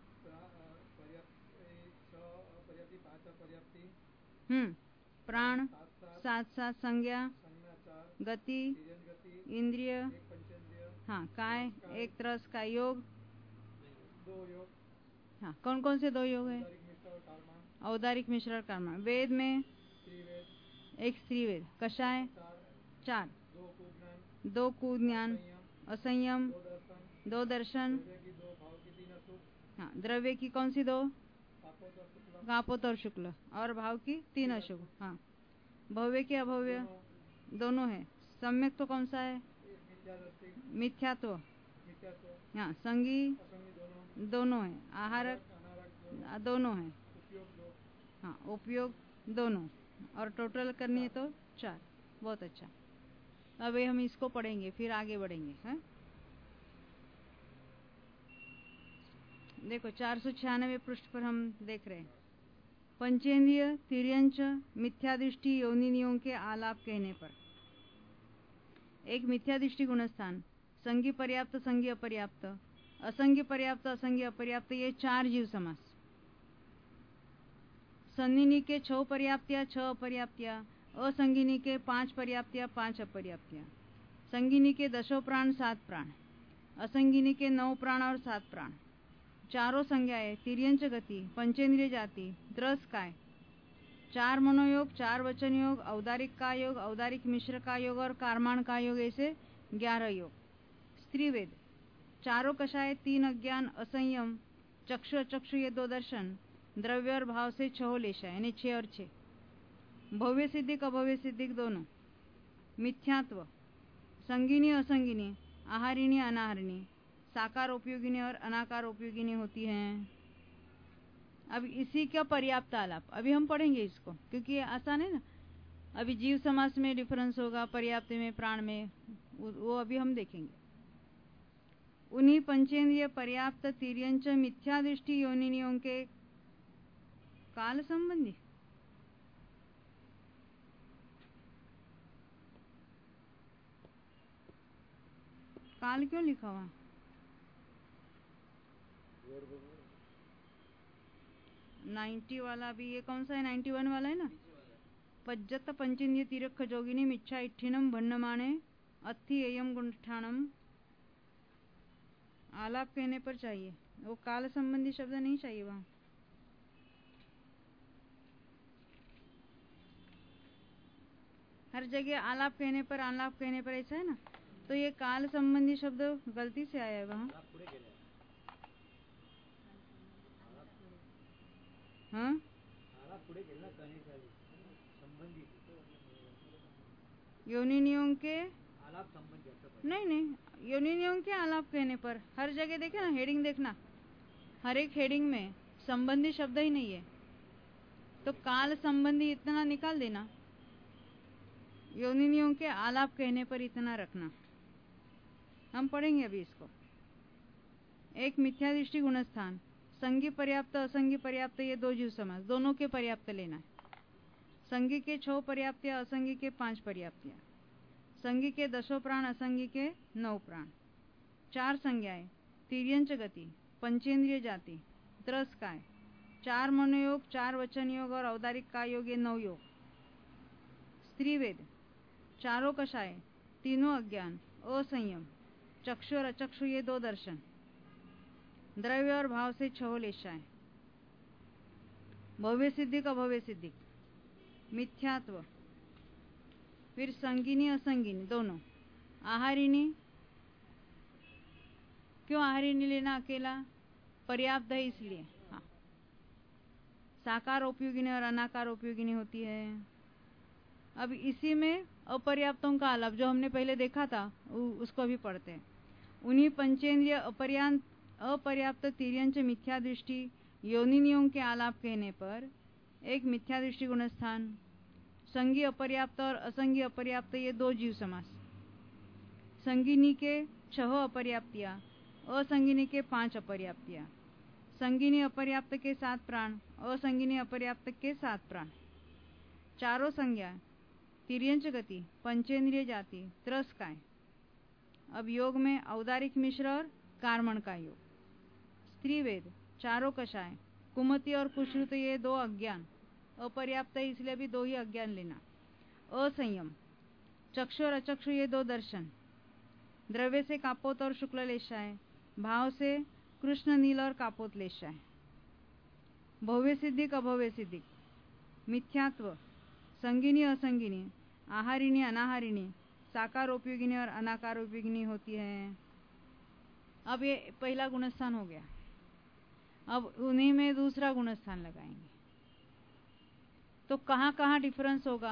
Speaker 1: हम्म, प्राण सात सात, संज्ञा, गति, इंद्रिय, हाँ, काय, एक तरस का योग। हाँ, कौन कौन से दो योग है? औदारिक, मिश्र और कर्मा। वेद में एक स्त्री वेद। कषाय चार, दो कुज्ञान, असंयम दो दर्शन। हाँ, द्रव्य की कौन सी दो? कापोत और शुक्ल, और भाव की तीन अशुभ। हाँ, भव्य की अभव्य दोनों है। सम्यक तो कौन सा है? मिथ्यात्व। हाँ, संगी दोनों है। आहारक दोनों है। हाँ, उपयोग दोनों, और टोटल करनी है तो चार। बहुत अच्छा, अभी हम इसको पढ़ेंगे, फिर आगे बढ़ेंगे। हैं, देखो चार सौ छियानवे पृष्ठ पर हम देख रहे हैं। पंचेंद्रिय तिर्यंच मिथ्यादृष्टि योनिनियों के आलाप कहने पर। एक मिथ्यादृष्टि गुणस्थान, संगी पर्याप्त, संगी अपर्याप्त, असंगी पर्याप्त, असंगी अपर्याप्त, ये चार जीव समास। संगिनी के छह पर्याप्तिया, छह अपर्याप्तिया, असंगिनी के पांच पर्याप्तिया, पांच अपर्याप्तिया, संगिनी के दशो प्राण, सात प्राण, असंगिनी के नौ प्राण और सात प्राण, चारों संज्ञाएं, तिर्यंच गति, पंचेंद्रिय जाति, द्रस काय, चार मनोयोग, चार वचन योग, औदारिक का योग, औदारिक मिश्र का योग और कारमान का योग, ऐसे ग्यारह योग। स्त्रीवेद, चारों कषाय, तीन अज्ञान, असंयम, चक्षु अचक्षु ये दो दर्शन, द्रव्य और भाव से छह लेशा, यानी छह और छह। भव्य सिद्धिक अभव्य सिद्धिक दोनों। मिथ्यात्व, संगिनी असंगिनी, आहारिणी अनाहारिणी, साकार उपयोगिनी और अनाकार उपयोगिनी होती हैं। अब इसी का पर्याप्त आलाप अभी हम पढ़ेंगे इसको, क्योंकि ये आसान है ना। अभी जीव समास में डिफरेंस होगा, पर्याप्त में, प्राण में, वो अभी हम देखेंगे। उन्हीं पंचेंद्रिय पर्याप्त तिर्यंच मिथ्यादृष्टि योनिनियों के काल संबंधी। काल क्यों लिखा हुआ? नाइन्टी वाला भी, ये कौन सा है? नाइन्टी वन वाला है ना। पज्जत पंचेंद्रिय तिरख जोगिनी मिच्छा इट्ठिनम भन्नमाने अत्थि एयम गुंठानम। आलाप कहने पर चाहिए, वो काल संबंधी शब्द नहीं चाहिए वहां। हर जगह आलाप कहने पर, आलाप कहने पर ऐसा है ना, तो ये काल संबंधी शब्द गलती से आया है वहां। हाँ, योनिनियों के नहीं नहीं, योनिनियों के आलाप कहने पर हर जगह देखे ना, हेडिंग देखना, हर एक हेडिंग में संबंधी शब्द ही नहीं है, तो काल संबंधी इतना निकाल देना, योनिनियों के आलाप कहने पर इतना रखना। हम पढ़ेंगे अभी इसको। एक मिथ्यादृष्टि गुणस्थान, संगी पर्याप्त, असंगी पर्याप्त, ये दो जीव समास, दोनों के पर्याप्त लेना है। संगी के छह पर्याप्तियां, असंगी के पांच पर्याप्तियां, संगी के दशो प्राण, असंगी के नौ प्राण, चार संज्ञाएं, तिर्यंच गति, पंचेंद्रिय जाति, त्रस काय, चार मनोयोग, चार वचन योग और औदारिक का योग, ये नौ योग। स्त्रीवेद, चारों कषाय, तीनों अज्ञान, असंयम, चक्षु और अचक्षु ये दो दर्शन, द्रव्य और भाव से छह लेशाएं, भव्य सिद्धिक अभव्य सिद्धिक, मिथ्यात्व, फिर संगिनी असंगिनी दोनों, आहारिणी, क्यों आहारिणी लेना अकेला? पर्याप्त है इसलिए। हाँ, साकार उपयोगिनी और अनाकार उपयोगिनी होती है। अब इसी में अपर्याप्तों का आलाप जो हमने पहले देखा था उसको अभी पढ़ते हैं। उन्हीं पंचेंद्रिय अपर्याप्त अपर्याप्त तिर्यंच मिथ्या दृष्टि योनिनियों के आलाप कहने पर एक मिथ्या दृष्टि गुणस्थान, संगी अपर्याप्त और असंगी अपर्याप्त ये दो जीव समास, संगिनी के छह अपर्याप्तियां, असंगिनी के पांच अपर्याप्तियां, संगिनी अपर्याप्त के सात प्राण, असंगिनी अपर्याप्त के सात प्राण, चारों संज्ञा, तिर्यंच गति, पंचेंद्रिय जाति, त्रस काय। अब योग में औदारिक मिश्र और कार्मण का योग। स्त्रीवेद, चारों कषाय, कुमति और कुश्रुत ये दो अज्ञान, अपर्याप्त है इसलिए भी दो ही अज्ञान लेना। असंयम, चक्षु और अचक्षु ये दो दर्शन, द्रव्य से कापोत और शुक्ल लेशाएं, भाव से कृष्ण नील और कापोत लेशाएं, भव्य सिद्धिक अभव्य सिद्धिक, मिथ्यात्व, संगिनी असंगिनी, आहारिणी अनाहारिणी, साकार उपयोगिनी और अनाकार उपयोगिनी होती है। अब ये पहला गुणस्थान हो गया। अब उन्हीं में दूसरा गुणस्थान लगाएंगे तो कहाँ कहाँ डिफरेंस होगा?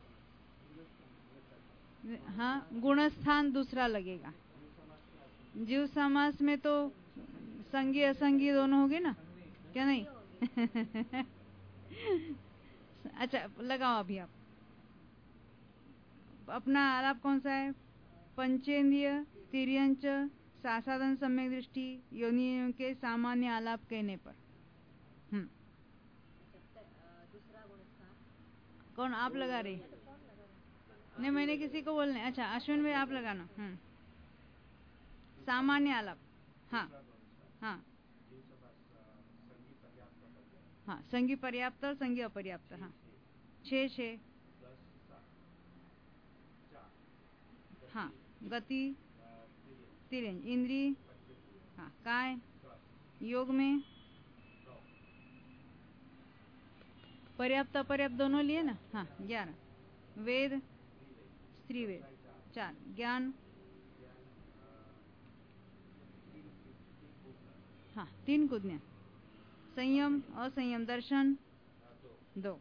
Speaker 1: हाँ, गुणस्थान दूसरा लगेगा। जीव समास में तो संगी असंगी दोनों होगे ना, क्या नहीं? अच्छा लगाओ अभी आप। अपना आलाप कौन सा है? पंचेंद्रिय, तिर्यंच, सासाधन, सम्यक दृष्टि, योनियों के सामान्य आलाप कहने पर। हम्म कौन आप लगा रहे? नहीं, मैंने किसी को बोलने। अच्छा अश्विन भाई आप लगाना। हम्म सामान्य आलाप। हाँ हाँ हाँ, संगी पर्याप्त और संगी अपर्याप्त। हाँ, छः छः। हाँ, गति, तिर्यंच, इंद्री, हाँ, काय, योग में पर्याप्त अपर्याप्त दोनों लिए ना। हाँ, ग्यारह। वेद, स्त्री वेद, चार। ज्ञान, हाँ, तीन कुज्ञा। संयम, असंयम, दर्शन, दो।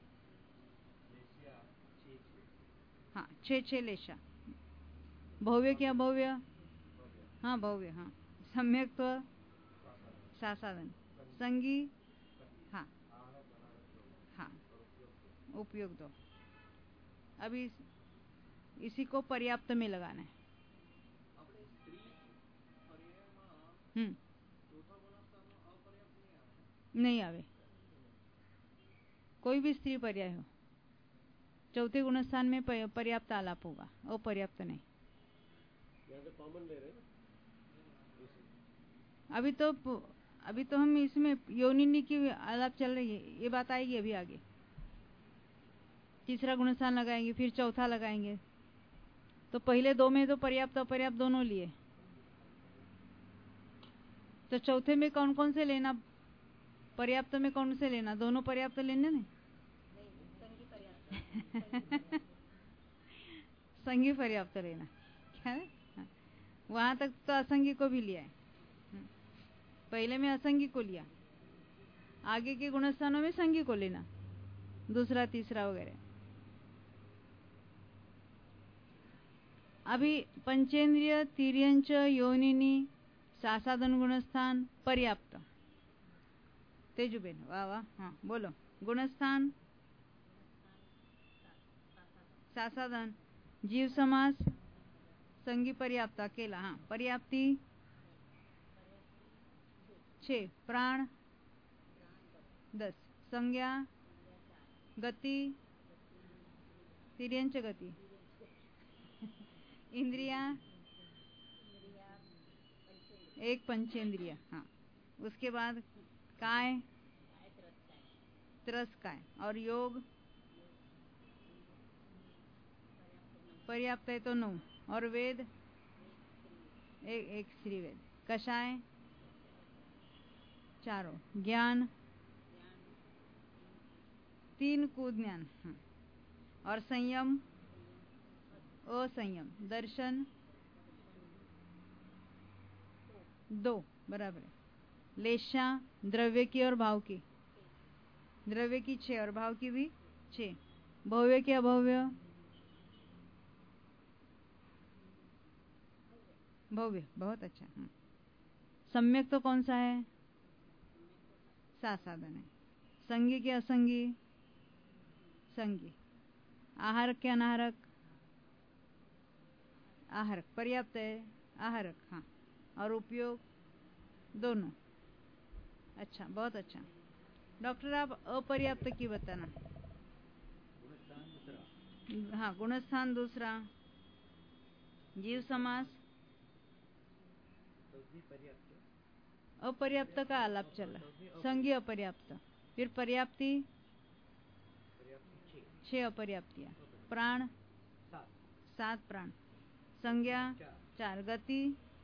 Speaker 1: हाँ, छः छः लेशा। भव्य क्या भव्य? हाँ भव्य। हाँ, सम्यक्त्व, सासाधन, संगी, हाँ हाँ, उपयोग दो। अभी इसी को पर्याप्त में लगाना है। हम्म नहीं आवे, कोई भी स्त्री पर्याय हो, चौथे गुणस्थान में पर्याप्त आलाप होगा, अपर्याप्त नहीं। अभी तो अभी तो हम इसमें योनिनी की आलाप चल रही है, ये बात आएगी अभी आगे। तीसरा गुणस्थान लगाएंगे, फिर चौथा लगाएंगे। तो पहले दो में तो पर्याप्त अपर्याप्त दोनों लिए, तो चौथे में कौन कौन से लेना? पर्याप्त में कौन से लेना? दोनों पर्याप्त लेने ने? संगी पर्याप्त लेना, क्या है? वहां तक तो असंगी को भी लिया है। पहले में असंगी को लिया, आगे के गुणस्थानों में संगी को लेना, दूसरा तीसरा वगैरह। अभी पंचेंद्रिय, तिर्यंच, योनिनी, सासाधन गुणस्थान, पर्याप्त। तेजुबेन, वाह वाह। हाँ बोलो। गुणस्थान, सासाधन, जीव समास, संगी पर्याप्त अकेला। हाँ, पर्याप्ति, छः। प्राण, दस। संज्ञा, गति, तिर्यंच गति, इंद्रिया, एक पंचेंद्रिय। हाँ, उसके बाद काय, त्रस्काय। और योग पर्याप्त है तो नौ। और वेद एक एक स्त्री वेद। कषाय चारों। ज्ञान तीन कुज्ञान। और संयम असंयम। दर्शन दो बराबर है। लेशा द्रव्य की और भाव की। द्रव्य की छह और भाव की भी छह। भव्य की अभव्य भव्य। बहुत अच्छा। सम्यक तो कौन सा है? सा साधन है। संगी के असंगी संगी। आहारक के अनाहारक आहारक। पर्याप्त है आहारक। हाँ। और उपयोग दोनों। अच्छा बहुत अच्छा। डॉक्टर आप अपर्याप्त की बताना। हाँ गुणस्थान दूसरा। जीव समास अपर्याप्त का आलाप चला। संगी अपर्याप्त। फिर पर्याप्ति छह अपर्याप्तियां। प्राण सात प्राण। संज्ञा चार। गति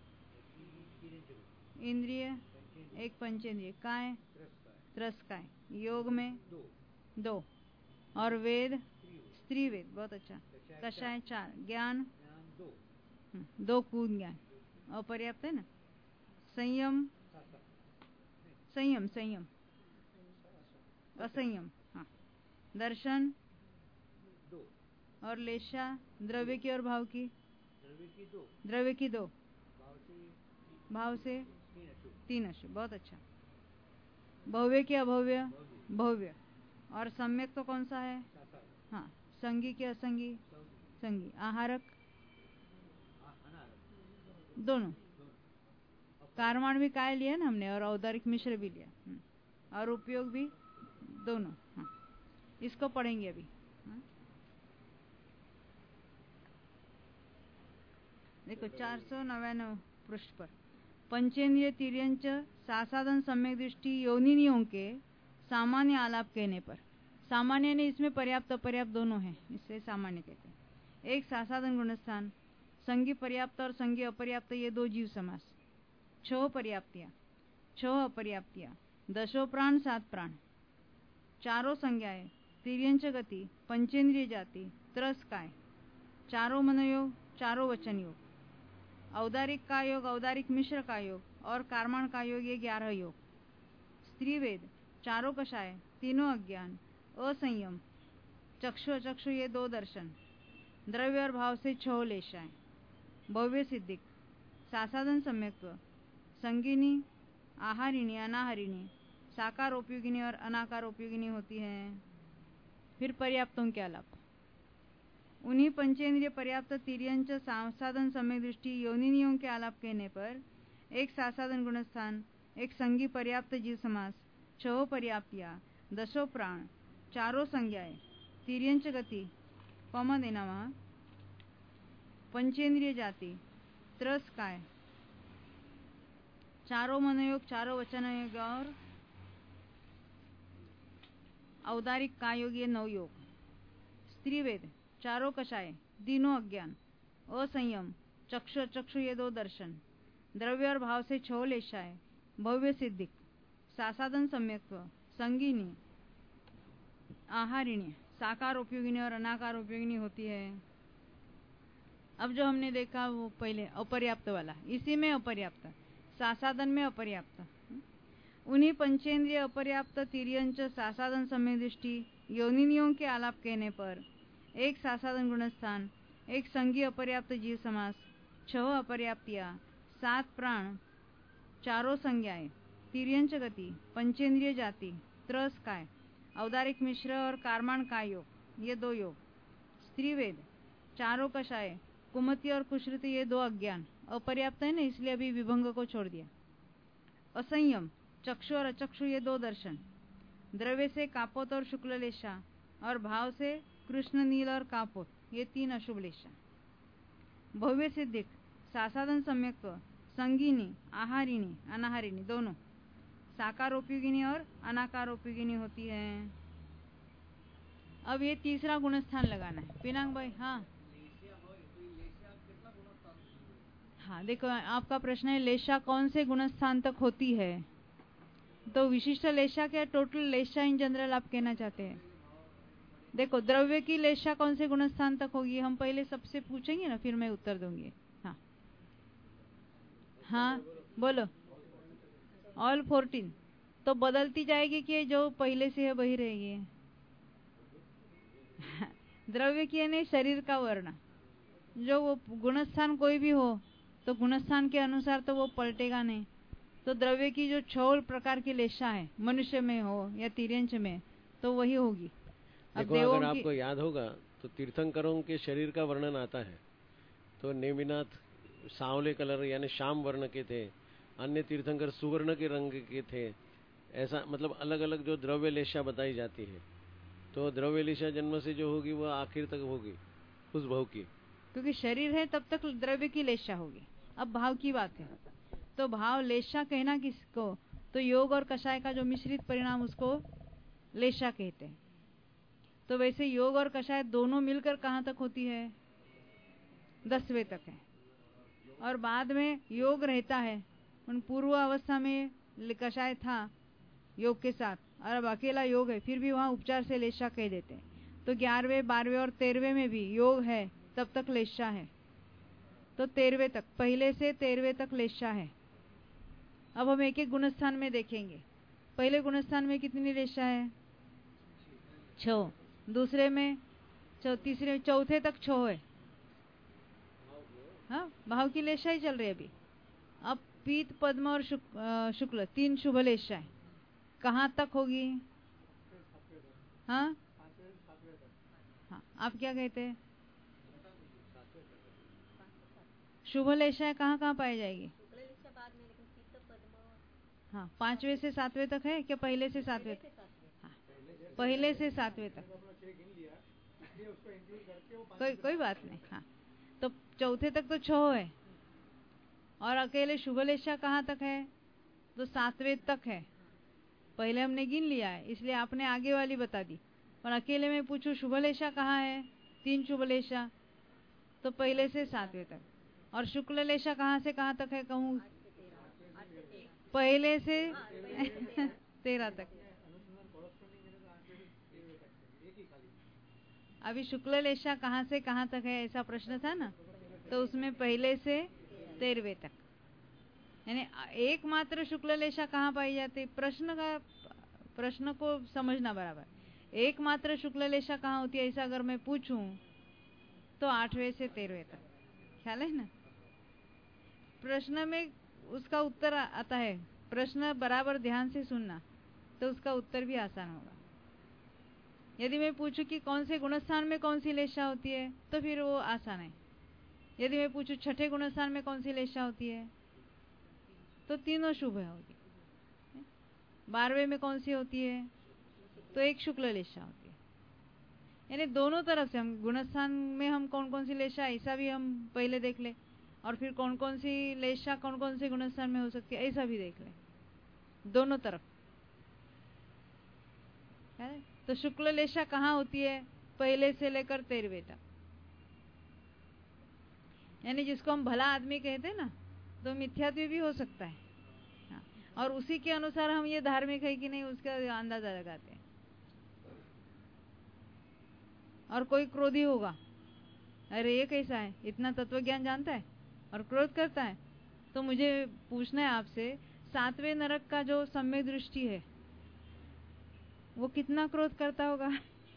Speaker 1: इंद्रिय एक। पंचेंद्रिय। काय त्रस्काय। योग में दो। और वेद स्त्री वेद। बहुत अच्छा। कषाय चार। ज्ञान दो कूद ज्ञान अपर्याप्त है ना। संयम संयम संयम असंयम। हाँ। दर्शन और लेशा द्रव्य की और भाव की। द्रव्य की दो। भाव से तीन अशुभ। बहुत अच्छा। भव्य की अभव्य भव्य। और सम्यक तो कौन सा है? हाँ। संगी की असंगी संगी। आहारक दोनों। कारवाण भी काय लिया ना हमने और औदारिक मिश्र भी लिया। और उपयोग भी दोनों। हाँ। इसको पढ़ेंगे अभी। हाँ? देखो चार सौ नव्यानवे पृष्ठ पर। पंचेंद्रिय तिर्यंच सासाधन सम्यक दृष्टि योनिनियों के सामान्य आलाप कहने पर। सामान्य ने इसमें पर्याप्त अपर्याप्त दोनों है, इससे सामान्य कहते हैं। एक सासाधन गुणस्थान संगी पर्याप्त और संगी अपर्याप्त ये दो जीव समास। छह पर्याप्तियां छह अपर्याप्तियां। दशो प्राण सात प्राण। चारों संज्ञाएं तिर्यंच गति पंचेंद्रिय जाति त्रस्काय। चारों मनोयोग चारों वचन योग। औदारिक का योग औदारिक मिश्र का योग और कारमाण का योग ये ग्यारह योग। स्त्रीवेद चारों कषाय तीनों अज्ञान असंयम चक्षु अचक्षु ये दो दर्शन। द्रव्य और भाव से छह लेशाएं। भव्य सिद्धिक सासाधन सम्यक्त्व संगिनी आहारिणी अनाहारिणी साकार उपयोगिनी और अनाकार उपयोगिनी होती है। फिर पर्याप्तों के आलाप। उन्हीं पंचेंद्रिय पर्याप्त तिर्यंच सासाधन सम्यक दृष्टि योनिनियों के आलाप कहने पर एक सासाधन गुणस्थान एक संगी पर्याप्त जीव समास छह पर्याप्तियां दशो प्राण चारों संज्ञाएं तिर्यंच गति कौमा देना वहां पंचेंद्रिय जाति त्रस्काय चारों मनोयोग चारों वचन योग और औदारिक का योग ये नौ योग। स्त्रीवेद चारों कषाय तीनों अज्ञान असंयम चक्षु चक्षु ये दो दर्शन। द्रव्य और भाव से छह लेशाएं। भव्य सिद्धिक सासाधन सम्यक्त्व संगिनी आहारिणी साकार उपयोगिनी और अनाकार उपयोगिनी होती है। अब जो हमने देखा वो पहले अपर्याप्त वाला, इसी में अपर्याप्त सासाधन में अपर्याप्त। उन्हीं पंचेंद्रिय अपर्याप्त तिर्यंच सासाधन सम्यक दृष्टि योनिनियों के आलाप कहने पर एक सासाधन गुणस्थान एक संगी अपर्याप्त जीव समास छह अपर्याप्तियां सात प्राण चारों संज्ञाएं तिर्यंच गति पंचेंद्रिय जाति त्रस्काय औदारिक मिश्र और कारमाण का योग ये दो योग। स्त्रीवेद चारों कषाय कुमति और कुश्रुति ये दो अज्ञान अपर्याप्त है ना, इसलिए अभी विभंग को छोड़ दिया। असंयम चक्षु और अचक्षु ये दो दर्शन। द्रव्य से कापोत और शुक्ल लेशा और भाव से कृष्ण नील और कापोत ये तीन अशुभ लेशा। भव्य सिद्धिक सासाधन सम्यक्त्व संगिनी आहारिणी अनाहारिणी दोनों साकार उपयोगिनी और अनाकार उपयोगिनी होती है। अब ये तीसरा गुणस्थान लगाना है। पिनांग भाई, हाँ हाँ, देखो आपका प्रश्न है लेशा कौन से गुणस्थान तक होती है, तो विशिष्ट लेशा क्या टोटल लेशा इन जनरल आप कहना चाहते हैं? देखो द्रव्य की लेशा कौन से गुणस्थान तक होगी, हम पहले सबसे पूछेंगे ना, फिर मैं उत्तर दूंगी। हाँ हाँ बोलो। ऑल फोर्टीन तो बदलती जाएगी कि जो पहले से है वही रहेगी? द्रव्य की यानी शरीर का वर्ण, जो वो गुणस्थान कोई भी हो तो गुणस्थान के अनुसार तो वो पलटेगा नहीं। तो द्रव्य की जो छह प्रकार की लेशा है, मनुष्य में हो या तिर्यंच में, तो वही होगी।
Speaker 2: देखो अगर आपको याद होगा तो तीर्थंकरों के शरीर का वर्णन आता है, तो नेमिनाथ सांवले कलर यानी श्याम वर्ण के थे, अन्य तीर्थंकर सुवर्ण के रंग के थे, ऐसा मतलब अलग अलग जो द्रव्य लेशा बताई जाती है। तो द्रव्य लेशा जन्म से जो होगी वो आखिर तक होगी उस भाव की,
Speaker 1: क्योंकि शरीर है तब तक द्रव्य की लेशा होगी। अब भाव की बात है, तो भाव लेशा कहना किसको, तो योग और कषाय का जो मिश्रित परिणाम उसको लेशा कहते हैं। तो वैसे योग और कषाय दोनों मिलकर कहाँ तक होती है? दसवें तक है। और बाद में योग रहता है, उन पूर्व अवस्था में कषाय था योग के साथ, और अब अकेला योग है, फिर भी वहां उपचार से लेशा कह देते हैं। तो ग्यारहवें बारहवें और तेरहवें में भी योग है तब तक लेशा है। तो तेरहवें तक, पहले से तेरहवें तक लेशा है। अब हम एक एक गुणस्थान में देखेंगे। पहले गुणस्थान में कितनी लेशा है? छह। दूसरे में चौ, तीसरे चौथे तक छह है। हाँ, भाव की लेशा ही चल रही है अभी। अब पीत पद्म और शुक, शुक्ल तीन शुभ लेशा है, कहाँ तक होगी? हाँ हाँ, आप क्या कहते हैं? शुभ लेशा कहाँ कहाँ पाई जाएगी? हाँ, पांचवे से सातवें तक है क्या? पहले से सातवें तक? हाँ, पहले से सातवें तक, कोई कोई बात नहीं। हाँ, तो चौथे तक तो छह है, और अकेले शुभ लेशा कहाँ तक है? तो सातवें तक है। पहले हमने गिन लिया है, इसलिए आपने आगे वाली बता दी। और अकेले में पूछूं शुभ लेशा कहाँ है? तीन शुभ लेशा, तो पहले से सातवें तक। और शुक्ल लेशा कहाँ से कहाँ तक है कहूँ? पहले से तेरह तक। अभी शुक्ल लेशा कहाँ से कहाँ तक है ऐसा प्रश्न था ना, तो उसमें पहले से तेरहवें तक, यानी एकमात्र शुक्ल लेशा कहाँ पाई जाती? प्रश्न का प्रश्न को समझना बराबर। एकमात्र शुक्ल लेशा कहाँ होती है ऐसा अगर मैं पूछूं तो आठवें से तेरहवें तक, ख्याल है ना? प्रश्न में उसका उत्तर आता है, प्रश्न बराबर ध्यान से सुनना तो उसका उत्तर भी आसान होगा। यदि मैं पूछूं कि कौन से गुणस्थान में कौन सी लेशा होती है, तो फिर वो आसान है। यदि मैं पूछूं छठे गुणस्थान में कौन सी लेशा होती है, तो तीनों शुभ होगी। बारहवें में कौन सी होती है, तो एक शुक्ल लेशा होती है। यानी दोनों तरफ से हम गुणस्थान में हम कौन कौन सी लेशा ऐसा भी हम पहले देख ले, और फिर कौन कौन सी लेशा कौन कौन से गुणस्थान में हो सकती है ऐसा भी देख ले, दोनों तरफ है। तो शुक्ल लेशा कहाँ होती है? पहले से लेकर तेरहवें तक, यानी जिसको हम भला आदमी कहते हैं ना, तो मिथ्यात्व भी हो सकता है। हाँ, और उसी के अनुसार हम ये धार्मिक है कि नहीं उसका अंदाजा लगाते हैं। और कोई क्रोधी होगा, अरे ये कैसा है, इतना तत्व ज्ञान जानता है और क्रोध करता है। तो मुझे पूछना है आपसे, सातवें नरक का जो सम्यक दृष्टि है वो कितना क्रोध करता होगा?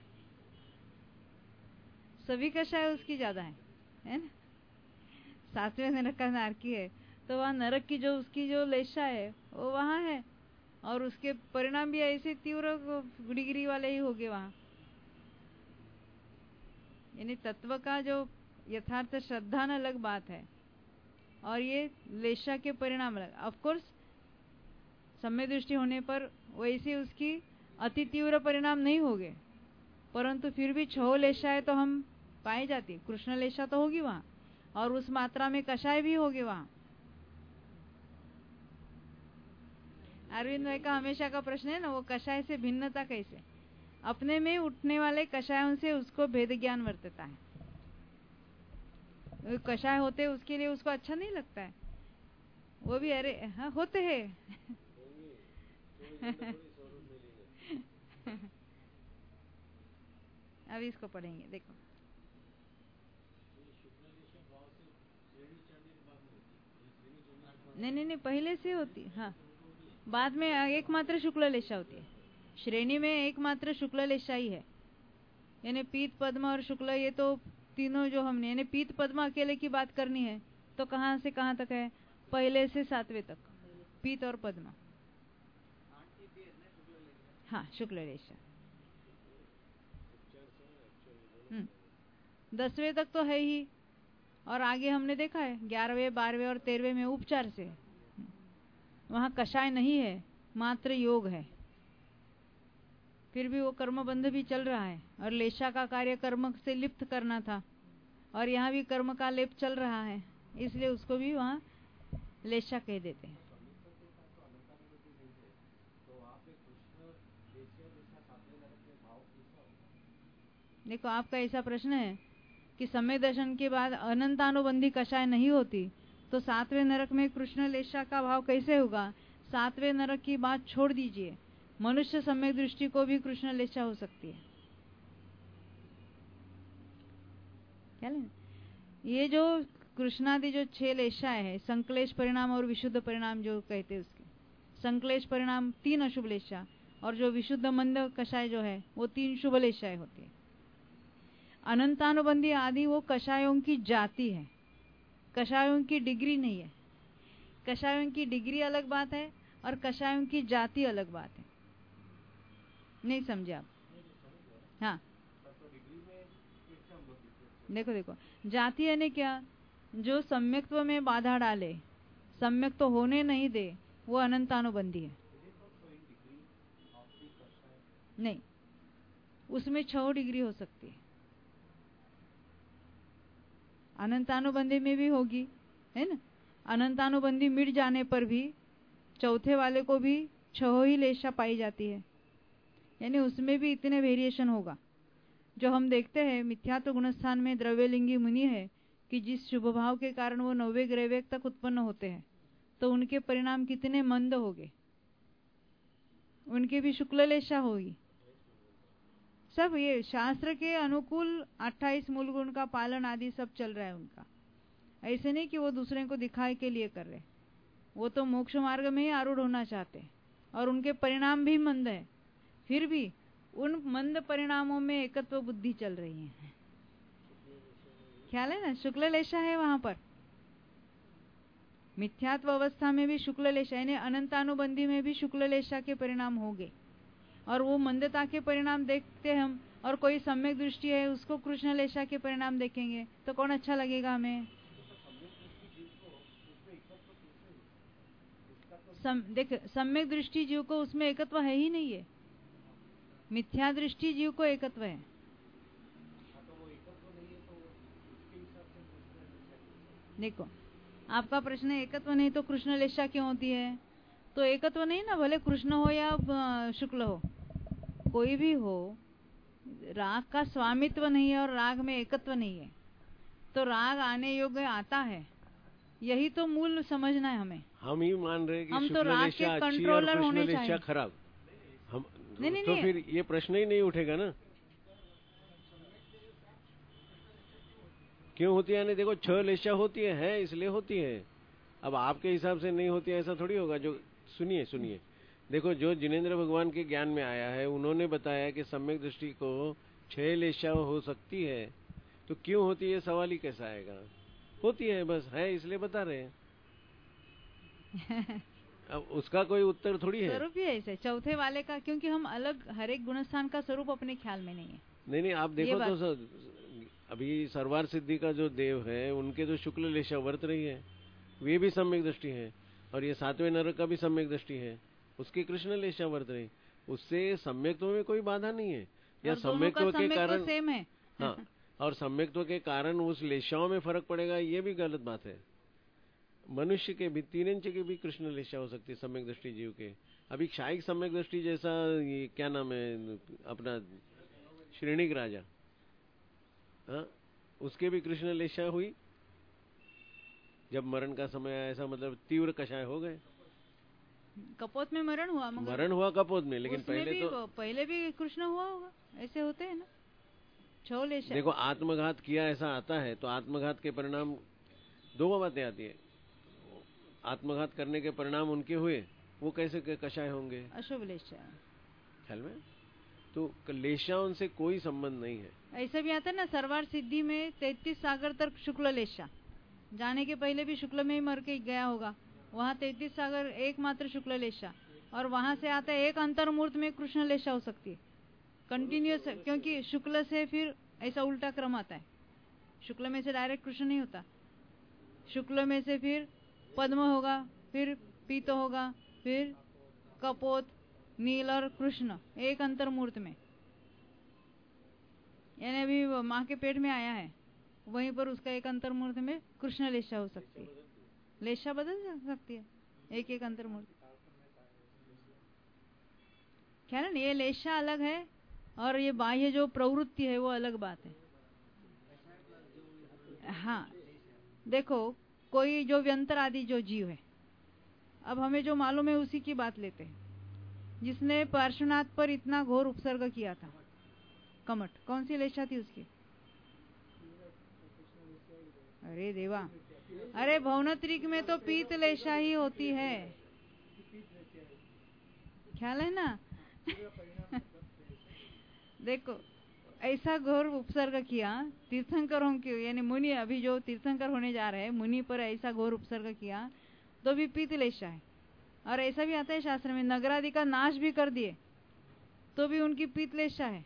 Speaker 1: सभी कषाय उसकी ज्यादा है, है ना? सातवें नरक का नारकी है, तो वहाँ नरक की जो उसकी जो लेशा है वो वहाँ है, और उसके परिणाम भी ऐसे तीव्र गुड़ीगिरी वाले ही होंगे वहाँ। यानी तत्व का जो यथार्थ श्रद्धा न अलग बात है, और ये लेशा के परिणाम अलग। ऑफ कोर्स सम्यक दृष्टि होने पर वैसे उसकी अति तीव्र परिणाम नहीं होंगे, परंतु फिर भी छह लेशाएं तो हम पाई जाती। कृष्ण लेशा तो होगी वहाँ, और उस मात्रा में कषाय भी होगी वहाँ। अरविंद भाई का हमेशा का प्रश्न है ना, वो कषाय से भिन्नता कैसे? अपने में उठने वाले कषायों से उसको भेद ज्ञान वर्तता है। कषाय होते उसके लिए उसको अच्छा नहीं लगता है, वो भी अरे हाँ होते हैं। अभी इसको पढ़ेंगे, देखो। नहीं नहीं नहीं पहले से होती, हाँ बाद में एकमात्र शुक्ल लेशा होती है। श्रेणी में एकमात्र शुक्ल लेशा ही है, यानी पीत पद्म और शुक्ल, ये तो तीनों जो हमने, यानी पीत पद्म अकेले की बात करनी है तो कहाँ से कहाँ तक है? पहले से सातवें तक पीत और पद्म। हाँ शुक्ल लेशा। हम्म दसवें तक तो है ही, और आगे हमने देखा है ग्यारहवें बारहवें और तेरहवें में उपचार से, वहां कषाय नहीं है, मात्र योग है। फिर भी वो कर्म बंध भी चल रहा है, और लेशा का कार्य कर्म से लिप्त करना था, और यहाँ भी कर्म का लेप चल रहा है, इसलिए उसको भी वहाँ लेशा कह देते हैं। देखो आपका ऐसा प्रश्न है कि समय दर्शन के बाद अनंतानुबंधी कषाय नहीं होती तो सातवें नरक में कृष्ण लेशा का भाव कैसे होगा? सातवें नरक की बात छोड़ दीजिए, मनुष्य सम्यक दृष्टि को भी कृष्ण लेशा हो सकती है। क्या लें? ये जो कृष्णादि जो छह लेशाएं है, संक्लेश परिणाम और विशुद्ध परिणाम जो कहते हैं, उसके संक्लेश परिणाम तीन अशुभ लेशा, और जो विशुद्ध मंद कषाय जो है वो तीन शुभ लेशाएं होती है। अनंतानुबंधी आदि वो कषायों की जाति है, कषायों की डिग्री नहीं है। कषायों की डिग्री अलग बात है और कषायों की जाति अलग बात है। नहीं समझे आप? हाँ देखो देखो, जाति यानी क्या? जो सम्यक्त्व में बाधा डाले, सम्यक तो होने नहीं दे, वो अनंतानुबंधी है। नहीं, उसमें छह डिग्री हो सकती है, अनंतानुबंधी में भी होगी, है ना? अनंतानुबंधी मिट जाने पर भी चौथे वाले को भी छह ही लेशा पाई जाती है, यानी उसमें भी इतने वेरिएशन होगा। जो हम देखते हैं मिथ्यात्व गुणस्थान में द्रव्यलिंगी मुनि है कि जिस शुभ भाव के कारण वो नौवे ग्रहवेग तक उत्पन्न होते हैं, तो उनके परिणाम कितने मंद होंगे, उनके भी शुक्ल लेशा होगी। सब ये शास्त्र के अनुकूल अट्ठाईस मूल गुण का पालन आदि सब चल रहा है उनका। ऐसे नहीं कि वो दूसरे को दिखाए के लिए कर रहे, वो तो मोक्ष मार्ग में ही आरूढ़ होना चाहते हैं, और उनके परिणाम भी मंद है, फिर भी उन मंद परिणामों में एकत्व बुद्धि चल रही है। ख्याल है ना? शुक्ल लेशा है वहां पर। मिथ्यात्व अवस्था में भी शुक्ल लेशा, यानी अनंतानुबंधी में भी शुक्ल लेशा के परिणाम होंगे, और वो मंदता के परिणाम देखते हम, और कोई सम्यक दृष्टि है उसको कृष्ण लेशा के परिणाम देखेंगे तो कौन अच्छा लगेगा हमें? सम, देख सम्यक दृष्टि जीव को उसमें एकत्व है ही नहीं है, मिथ्या दृष्टि जीव को एकत्व है। देखो आपका प्रश्न है एकत्व नहीं तो कृष्ण लेशा क्यों होती है? तो एकत्व नहीं ना, भले कृष्ण हो या शुक्ल हो, कोई भी हो, राग का स्वामित्व नहीं है और राग में एकत्व नहीं है, तो राग आने योग्य आता है, यही तो मूल समझना है हमें।
Speaker 2: हम ही मान रहे कि
Speaker 1: हम तो
Speaker 2: शुक्ल
Speaker 1: राग
Speaker 2: लेशा
Speaker 1: के
Speaker 2: अच्छी
Speaker 1: कंट्रोलर
Speaker 2: और
Speaker 1: होने
Speaker 2: कृष्ण लेशा
Speaker 1: चाहिए।
Speaker 2: खराब, हम
Speaker 1: नहीं, नहीं,
Speaker 2: तो
Speaker 1: नहीं।
Speaker 2: फिर ये प्रश्न ही नहीं उठेगा ना, क्यों होती है? नहीं देखो, छह लेशा होती है, है इसलिए होती है। अब आपके हिसाब से नहीं होती है ऐसा थोड़ी होगा। जो सुनिए सुनिए देखो, जो जिनेंद्र भगवान के ज्ञान में आया है, उन्होंने बताया कि सम्यक दृष्टि को छह लेशा हो सकती है, तो क्यों होती है सवाल ही कैसा आएगा? होती है, बस है इसलिए बता रहे हैं। अब उसका कोई उत्तर थोड़ी है।
Speaker 1: स्वरूप ही ऐसे चौथे वाले का, क्योंकि हम अलग हर एक गुणस्थान का स्वरूप अपने ख्याल में नहीं है।
Speaker 2: नहीं नहीं, आप देखो तो सर, अभी सर्वार सिद्धि का जो देव है, उनके तो शुक्ल लेशा वर्त रही है, वे भी सम्यक दृष्टि है, और ये सातवें नरक का भी सम्यक दृष्टि है, उसकी कृष्ण लेशा वर्त रही, उससे सम्यक्त्व में कोई बाधा नहीं है, या सम्यक्त्व के कारण
Speaker 1: सेम है।
Speaker 2: हाँ, और सम्यक्त्व के कारण उस लेशाओं में फर्क पड़ेगा, ये भी गलत बात है। मनुष्य के भी, तीन इंच के भी कृष्ण लेशा हो सकती है सम्यक दृष्टि जीव के। अभी क्षायिक सम्यक दृष्टि जैसा ये क्या नाम है अपना श्रेणिक राजा, हाँ, उसके भी कृष्ण लेशा हुई जब मरण का समय आया, ऐसा मतलब तीव्र कषाय हो गए।
Speaker 1: कपोत में मरण हुआ, मगर
Speaker 2: मरण हुआ कपोत में, लेकिन पहले
Speaker 1: भी,
Speaker 2: तो
Speaker 1: पहले भी कृष्ण हुआ होगा, ऐसे होते हैं ना छो लेशा।
Speaker 2: देखो आत्मघात किया ऐसा आता है तो आत्मघात के परिणाम दो बातें आती है। आत्मघात करने के परिणाम उनके हुए, वो कैसे कषाय होंगे?
Speaker 1: अशुभ लेशा,
Speaker 2: ख्याल में। तो लेशाओं से कोई संबंध नहीं है।
Speaker 1: ऐसा भी आता है ना सरवार सिद्धि में तैतीस सागर तक शुक्ल लेशा, जाने के पहले भी शुक्ल में ही मर के गया होगा, वहाँ तैतीस सागर एकमात्र शुक्ल लेशा, और वहां से आता है एक अंतर्मूर्त में कृष्ण लेशा हो सकती है कंटिन्यूस, क्योंकि शुक्ल से फिर ऐसा उल्टा क्रम आता है। शुक्ल में से डायरेक्ट कृष्ण नहीं होता, शुक्ल में से फिर पद्म होगा, फिर पीत होगा, फिर कपोत, नील और कृष्ण एक अंतर्मूर्त में। यानी अभी माँ के पेट में आया है, वहीं पर उसका एक अंतर्मूर्त में कृष्ण लेशा हो सकती है। लेशा बदल सकती है एक एक अंतर्मूर्त। क्या ना, ये लेशा अलग है और ये बाह्य जो प्रवृत्ति है वो अलग बात है। हाँ देखो, कोई जो व्यंतर आदि जो जीव है, अब हमें जो मालूम है उसी की बात लेते हैं। जिसने पार्श्वनाथ पर इतना घोर उपसर्ग किया था, कमठ, कौन सी लेशा थी उसकी? अरे देवा, अरे भवनत्रिक में तो पीत लेशा ही होती है, ख्याल है ना? देखो ऐसा घोर उपसर्ग किया तीर्थंकरों के, यानी मुनि, अभी जो तीर्थंकर होने जा रहे हैं मुनि पर ऐसा घोर उपसर्ग किया तो भी पीत लेशा है। और ऐसा भी आता है शास्त्र में, नगरादि का नाश भी कर दिए तो भी उनकी पीत लेशा है।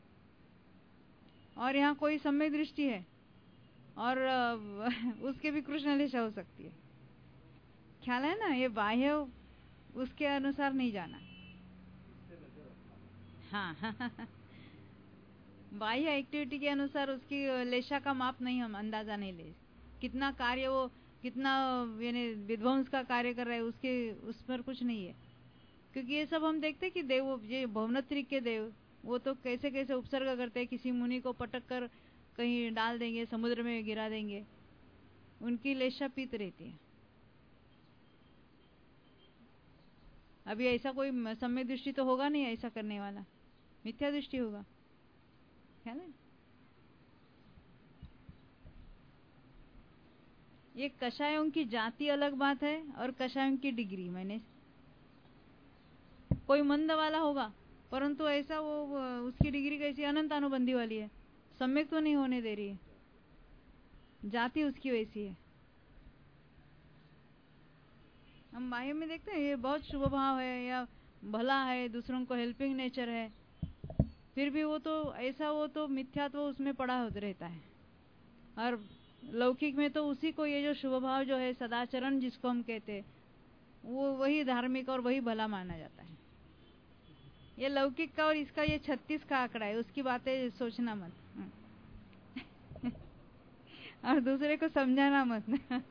Speaker 1: और यहाँ कोई सम्यक दृष्टि है और उसके भी कृष्ण लेशा हो सकती है। ख्याल है ना? ये बाह्य उसके अनुसार नहीं जाना। हाँ बाह्य एक्टिविटी के अनुसार उसकी लेशा का माप नहीं, हम अंदाजा नहीं ले। कितना कार्य वो, कितना यानी विध्वंस का कार्य कर रहा है, उसके उस पर कुछ नहीं है। क्योंकि ये सब हम देखते कि देव, ये भवनत्रिक के देव, वो तो कैसे कैसे उपसर्ग करते हैं, किसी मुनि को पटक कर कहीं डाल देंगे, समुद्र में गिरा देंगे, उनकी लेशा पीत रहती है। अभी ऐसा कोई सम्यक दृष्टि तो होगा नहीं ऐसा करने वाला, मिथ्या दृष्टि होगा, है ना? ये कषायों की जाति अलग बात है और कषायों की डिग्री। मैंने कोई मंद वाला होगा परंतु ऐसा वो, उसकी डिग्री कैसी अनंत अनुबंधी वाली है, सम्यक तो नहीं होने दे रही है, जाति उसकी वैसी है। हम बाह्य में देखते हैं ये बहुत शुभ भाव है या भला है, दूसरों को हेल्पिंग नेचर है, फिर भी वो तो ऐसा, वो तो मिथ्यात्व उसमें पड़ा होता रहता है। और लौकिक में तो उसी को, ये जो शुभ भाव जो है, सदाचरण जिसको हम कहते हैं, वो वही धार्मिक और वही भला माना जाता है। ये लौकिक का और इसका ये छत्तीस का आंकड़ा है, उसकी बातें सोचना मत और दूसरे को समझाना मत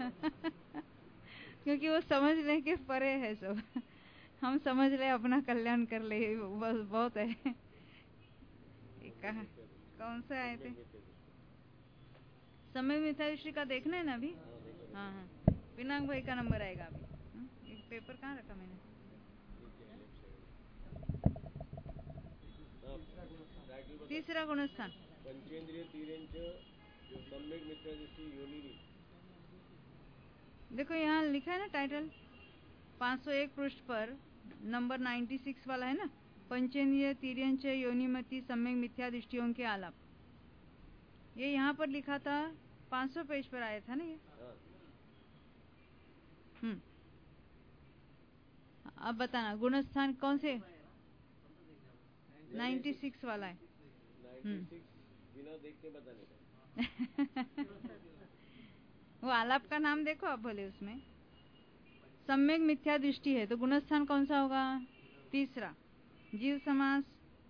Speaker 1: क्योंकि वो समझने के परे है सब। हम समझ ले, अपना कल्याण कर ले, बस बहुत है। कहा कौन से आए थे? समय मिथ्यादृष्टि का देखना है ना अभी। हाँ हाँ, पिनाक भाई का नंबर आएगा अभी। एक पेपर कहाँ रखा मैंने? तीसरा गुणस्थान,
Speaker 2: पंचेंद्रिय तीरेंच सम्यक मिथ्यादृष्टि योनिनी।
Speaker 1: देखो यहाँ लिखा है ना टाइटल, पाँच सौ एक पृष्ठ पर नंबर छियानवे वाला है ना, पंचेंद्रिय तीर्यंच योनिमति सम्यक मिथ्या दृष्टियों के आलाप। ये यहाँ पर लिखा था, पाँच सौ पेज पर आया था ना ये। हम्म, अब बताना गुणस्थान कौन से? छियानवे वाला है।
Speaker 2: बिना देख के बताने का।
Speaker 1: वो आलाप का नाम देखो आप भले, उसमें सम्यक मिथ्या दृष्टि है तो गुणस्थान कौन सा होगा? तीसरा, जीव समास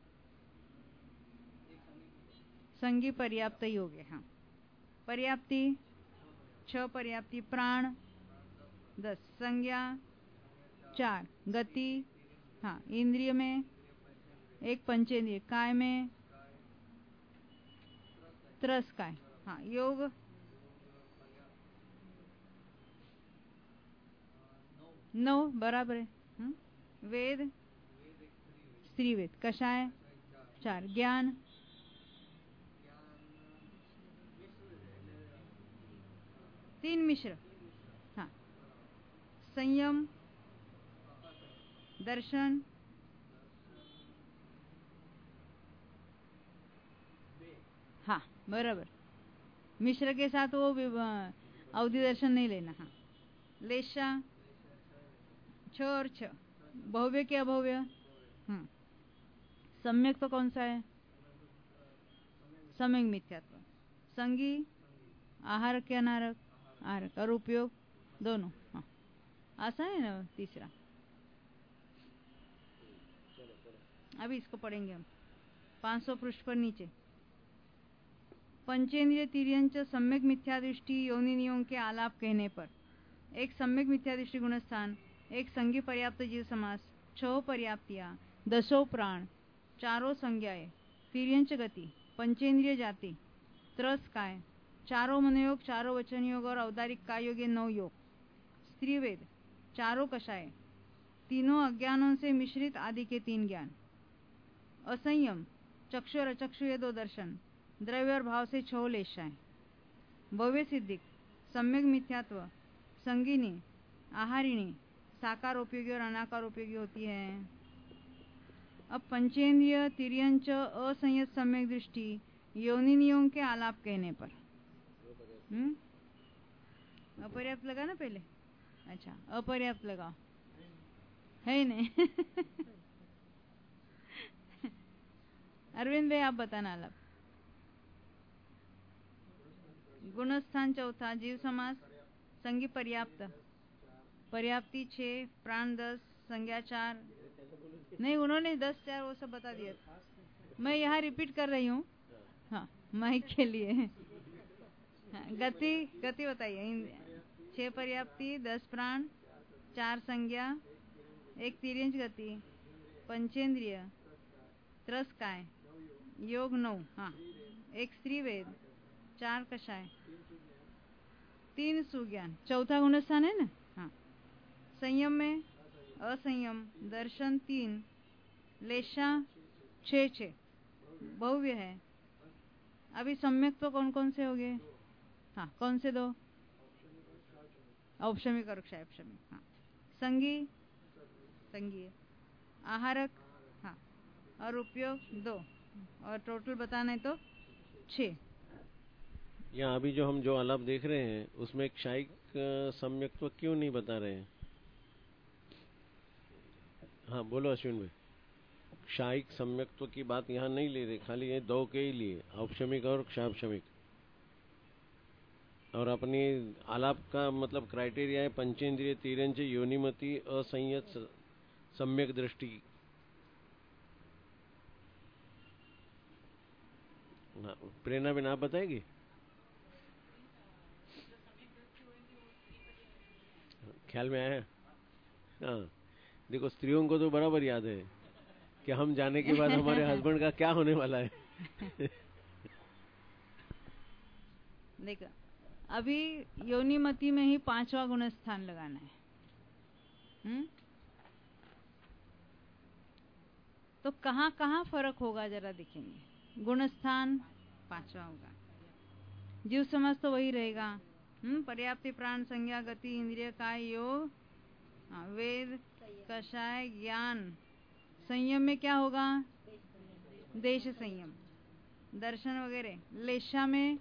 Speaker 1: संगी पर्याप्त ही हो गए। हाँ, पर्याप्ति, छ पर्याप्ति, प्राण, दस, संज्ञा चार, गति हाँ इंद्रिय में एक, पंचेंद्रिय काय में त्रस काय हाँ, योग नौ बराबर है। हुँ? वेद स्त्री वेद, कषाय चार, ज्ञान तीन, मिश्र हाँ, संयम दर्शन हाँ बराबर, मिश्र के साथ वो अवधि दर्शन नहीं लेना। हाँ, लेशा छ और छ, भव्य के अभव्य। हम्म, सम्यक तो कौन सा है? सम्यक मिथ्यात्व। संगी आहारक के अनारक, आहारक और उपयोग दोनों। हाँ, आसान है ना तीसरा। अभी इसको पढ़ेंगे हम पाँच सौ पृष्ठ पर नीचे। पंचेंद्रिय तिर्यंच सम्यक मिथ्या दृष्टि योनिनियों के आलाप कहने पर एक सम्यक मिथ्या दृष्टि गुणस्थान, एक संगी पर्याप्त जीव समास, छह पर्याप्तियां, दसों प्राण, चारों संज्ञाएं, तिर्यंच गति, पंचेंद्रिय जाति, त्रस काय, चारों मनोयोग, चारों वचन योग और औदारिक काय योग, नौ योग, स्त्रीवेद, चारों कषाय, तीनों अज्ञानों से मिश्रित आदि के तीन ज्ञान, असंयम, चक्षु और अचक्षु ये दो दर्शन, द्रव्य और भाव से छह लेशाएं, भव्य सिद्धिक, सम्यक मिथ्यात्व, संगिनी, आहारिणी, साकार उपयोगी और अनाकार उपयोगी होती है। अब पंचेंद्रिय तिर्यंच असंयत सम्यक दृष्टि योनिनियों के आलाप कहने पर हम्म अपर्याप्त लगा ना पहले? अच्छा, अपर्याप्त लगा है नहीं? अरविंद भाई आप बताना आलाप। गुणस्थान चौथा, जीव समास, संगी पर्याप्त, पर्याप्ति छह, प्राण दस, संज्ञा चार। नहीं, उन्होंने दस चार वो सब बता दिया। मैं यहाँ रिपीट कर रही हूँ हाँ माइक के लिए। हाँ, गति गति बताइए। छह पर्याप्ति, दस प्राण, चार संज्ञा, एक तिर्यंच गति, पंचेंद्रिय, त्रस काय, योग नौ हाँ, एक स्त्री वेद, चार कषाय, तीन सुज्ञान, चौथा गुणस्थान है ना। हाँ, संयम में असंयम, दर्शन तीन, लेशा छः छः, भव्य है। अभी सम्यक तो कौन कौन से हो गए? हाँ, कौन से दो? औपशमिक और क्षायपशमिक। हाँ, संगी संगी, आहारक हाँ, और उपयोग दो, और टोटल बताना है तो छः।
Speaker 2: यहाँ अभी जो हम जो आलाप देख रहे हैं उसमें क्षायिक सम्यक्त्व क्यों नहीं बता रहे हैं? हाँ बोलो अश्विन भाई। क्षायिक सम्यक्त्व की बात यहाँ नहीं ले रहे, खाली ये दो के ही लिए, औपशमिक और क्षापशमिक। और अपनी आलाप का मतलब क्राइटेरिया है पंचेंद्रिय तिर्यंच योनिमति असंयत सम्यक दृष्टि। प्रेरणा बिना आप बताएगी? ख्याल में आया? हाँ, देखो स्त्रियों को तो बराबर याद है कि हम जाने के बाद हमारे हस्बैंड का क्या होने वाला है।
Speaker 1: देखो अभी योनिमति में ही पांचवा गुणस्थान लगाना है। हम्म तो कहाँ कहाँ फर्क होगा जरा देखेंगे। गुणस्थान पांचवा होगा, जीव समास तो वही रहेगा। हम्म पर्याप्ति, प्राण, संज्ञा, गति, इंद्रिय, काय, योग, वेद, कषाय, ज्ञान। संयम में क्या होगा? देश संयम, दर्शन वगैरह। लेशा में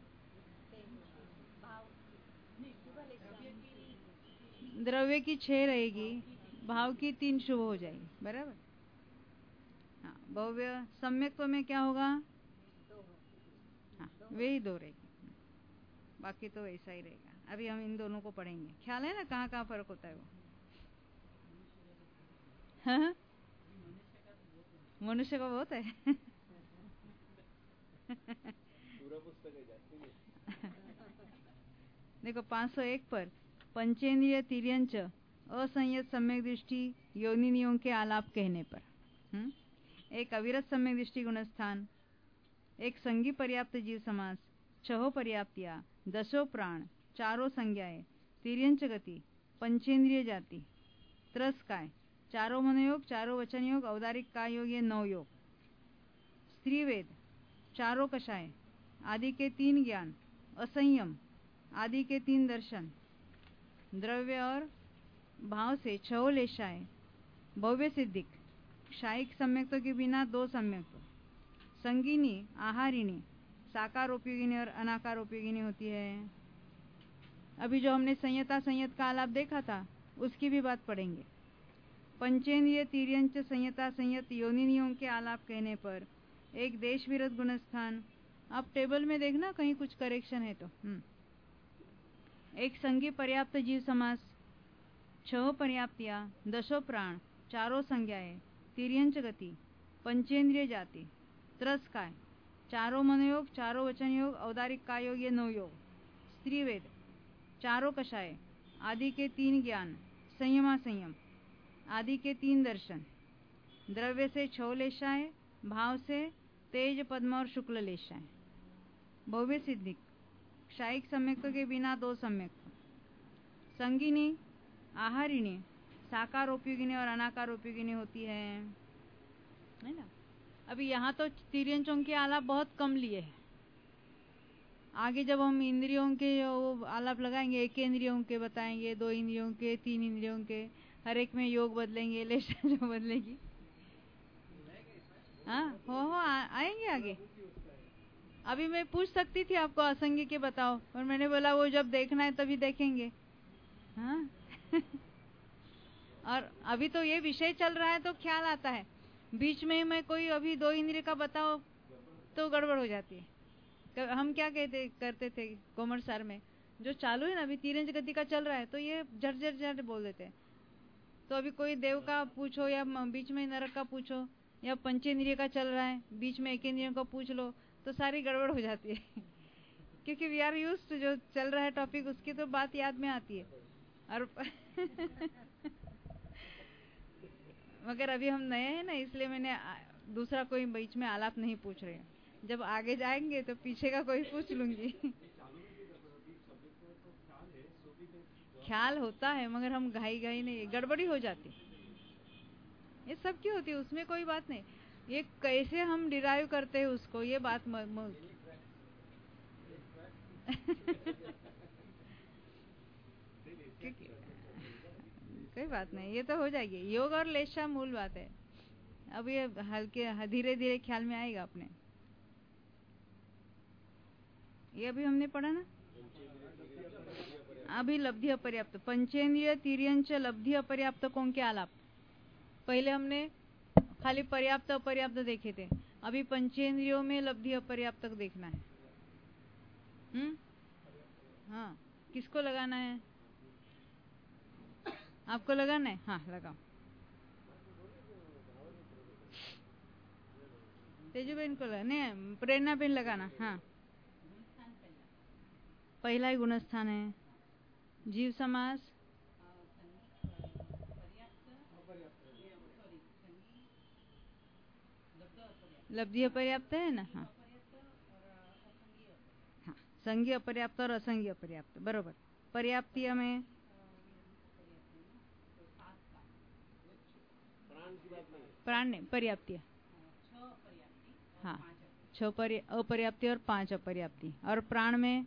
Speaker 1: द्रव्य की छह रहेगी, भाव की तीन शुभ हो जाएगी, बराबर। हाँ, भव्य सम्यक्त्व में क्या होगा? हाँ, वे ही दो रहेगी, बाकी तो वैसा ही रहेगा। अभी हम इन दोनों को पढ़ेंगे। ख्याल है ना कहाँ कहाँ फर्क होता है वो? हाँ? मनुष्य का बहुत है। पूरा पुस्तक है। देखो पाँच सौ एक पर पंचेंद्रिय तिर्यंच असंयत सम्यक दृष्टि योनिनियों के आलाप कहने पर। हुँ? एक अविरत सम्यक दृष्टि गुणस्थान, एक संगी पर्याप्त जीव समास, छहो पर्याप्तिया, दसो प्राण, चारों संज्ञाएं, तिर्यंच गति, पंचेंद्रिय जाति, त्रस काय, चारों मनोयोग, चारों वचन योग, औदारिक काय योग, ये नौ योग, स्त्रीवेद, चारों कषाय, आदि के तीन ज्ञान, असंयम, आदि के तीन दर्शन, द्रव्य और भाव से छह लेशाएं, भव्य सिद्धिक, क्षायिक सम्यक्तों के बिना दो सम्यक्तों, संगीनी, आहारिणी, साकार उपयोगिनी और अनाकार उपयोगिनी होती है। अभी जो हमने संयता संयत का आलाप देखा था उसकी भी बात पढ़ेंगे। पंचेंद्रिय तिर्यंच संयता संयत योनिनियों के आलाप कहने पर एक देश विरत गुणस्थान, आप टेबल में देखना कहीं कुछ करेक्शन है तो। एक संगी पर्याप्त जीव समास, छह पर्याप्तियां, दसों प्राण, चारों संज्ञाएं, तिर्यंच गति, पंचेंद्रिय जाति, त्रस काय, चारों मनोयोग, चारों वचन योग, औदारिक काय योग, ये नौ योग, स्त्रीवेद, चारों कषाय, आदि के तीन ज्ञान, संयमा संयम, आदि के तीन दर्शन, द्रव्य से छह लेशाएं, भाव से तेज पद्म और शुक्ल लेशाएं, भव्य सिद्धिक, क्षायिक सम्यक्तों के बिना दो सम्यक्त, संगीनी, आहारिणी, साकार उपयोगिनी और अनाकार उपयोगिनी होती है, है ना। अभी यहाँ तो तिर्यंचों के आलाप बहुत कम लिए हैं। आगे जब हम इंद्रियों के वो आलाप लगाएंगे, एक इंद्रियों के बताएंगे, दो इंद्रियों के, तीन इंद्रियों के, हर एक में योग बदलेंगे, लेशा जो बदलेगी। हाँ हो हो आ, आएंगे आगे। अभी मैं पूछ सकती थी आपको असंगी के बताओ, और मैंने बोला वो जब देखना है तभी देखेंगे। हाँ और अभी तो ये विषय चल रहा है तो ख्याल आता है, बीच में मैं कोई अभी दो इंद्रिय का बताओ तो गड़बड़ हो जाती है। हम क्या कहते करते थे कॉमर्स सार में, जो चालू है ना अभी तिर्यंच गति का चल रहा है तो ये झट झट झट बोल देते हैं। तो अभी कोई देव का पूछो या बीच में नरक का पूछो, या पंचेंद्रिय का चल रहा है बीच में एक इंद्रियों का पूछ लो तो सारी गड़बड़ हो जाती है क्योंकि वी आर यूज्ड जो चल रहा है टॉपिक उसकी तो बात याद में आती है। और मगर अभी हम नए हैं ना, इसलिए मैंने दूसरा कोई बीच में आलाप नहीं पूछ रहे हैं। जब आगे जाएंगे तो पीछे का कोई पूछ लूंगी। ख्याल होता है मगर हम घाई घाई नहीं, गड़बड़ी हो जाती। ये सब क्यों होती है, उसमें कोई बात नहीं, ये कैसे हम डिराइव करते हैं उसको, ये बात म, म... कोई बात नहीं, ये तो हो जाएगी। योग और लेशा मूल बात है। अब ये हल्के धीरे धीरे ख्याल में आएगा अपने। ये अभी हमने पढ़ा ना, अभी लब्धि अपर्याप्त, पंचेंद्रिय तिर्यंच लब्धि अपर्याप्त कौन के आलाप। पहले हमने खाली पर्याप्त अपर्याप्त देखे थे, अभी पंचेंद्रियों में लब्धि अपर्याप्त तक देखना है। हम्म हाँ, किसको लगाना है, आपको लगाना है? हाँ लगाओ। तेजूबेन को लगाना, प्रेरणा बेन लगाना। हाँ, पहला ही गुणस्थान है। जीव समास, लब्धि अपर्याप्त है ना। हाँ हाँ, संगी अपर्याप्त और असंगी अपर्याप्त, बरोबर। पर्याप्तीय में प्राण नहीं, पर्याप्तीय। हाँ, छह अपर्याप्ति और पांच अपर्याप्ति, और प्राण में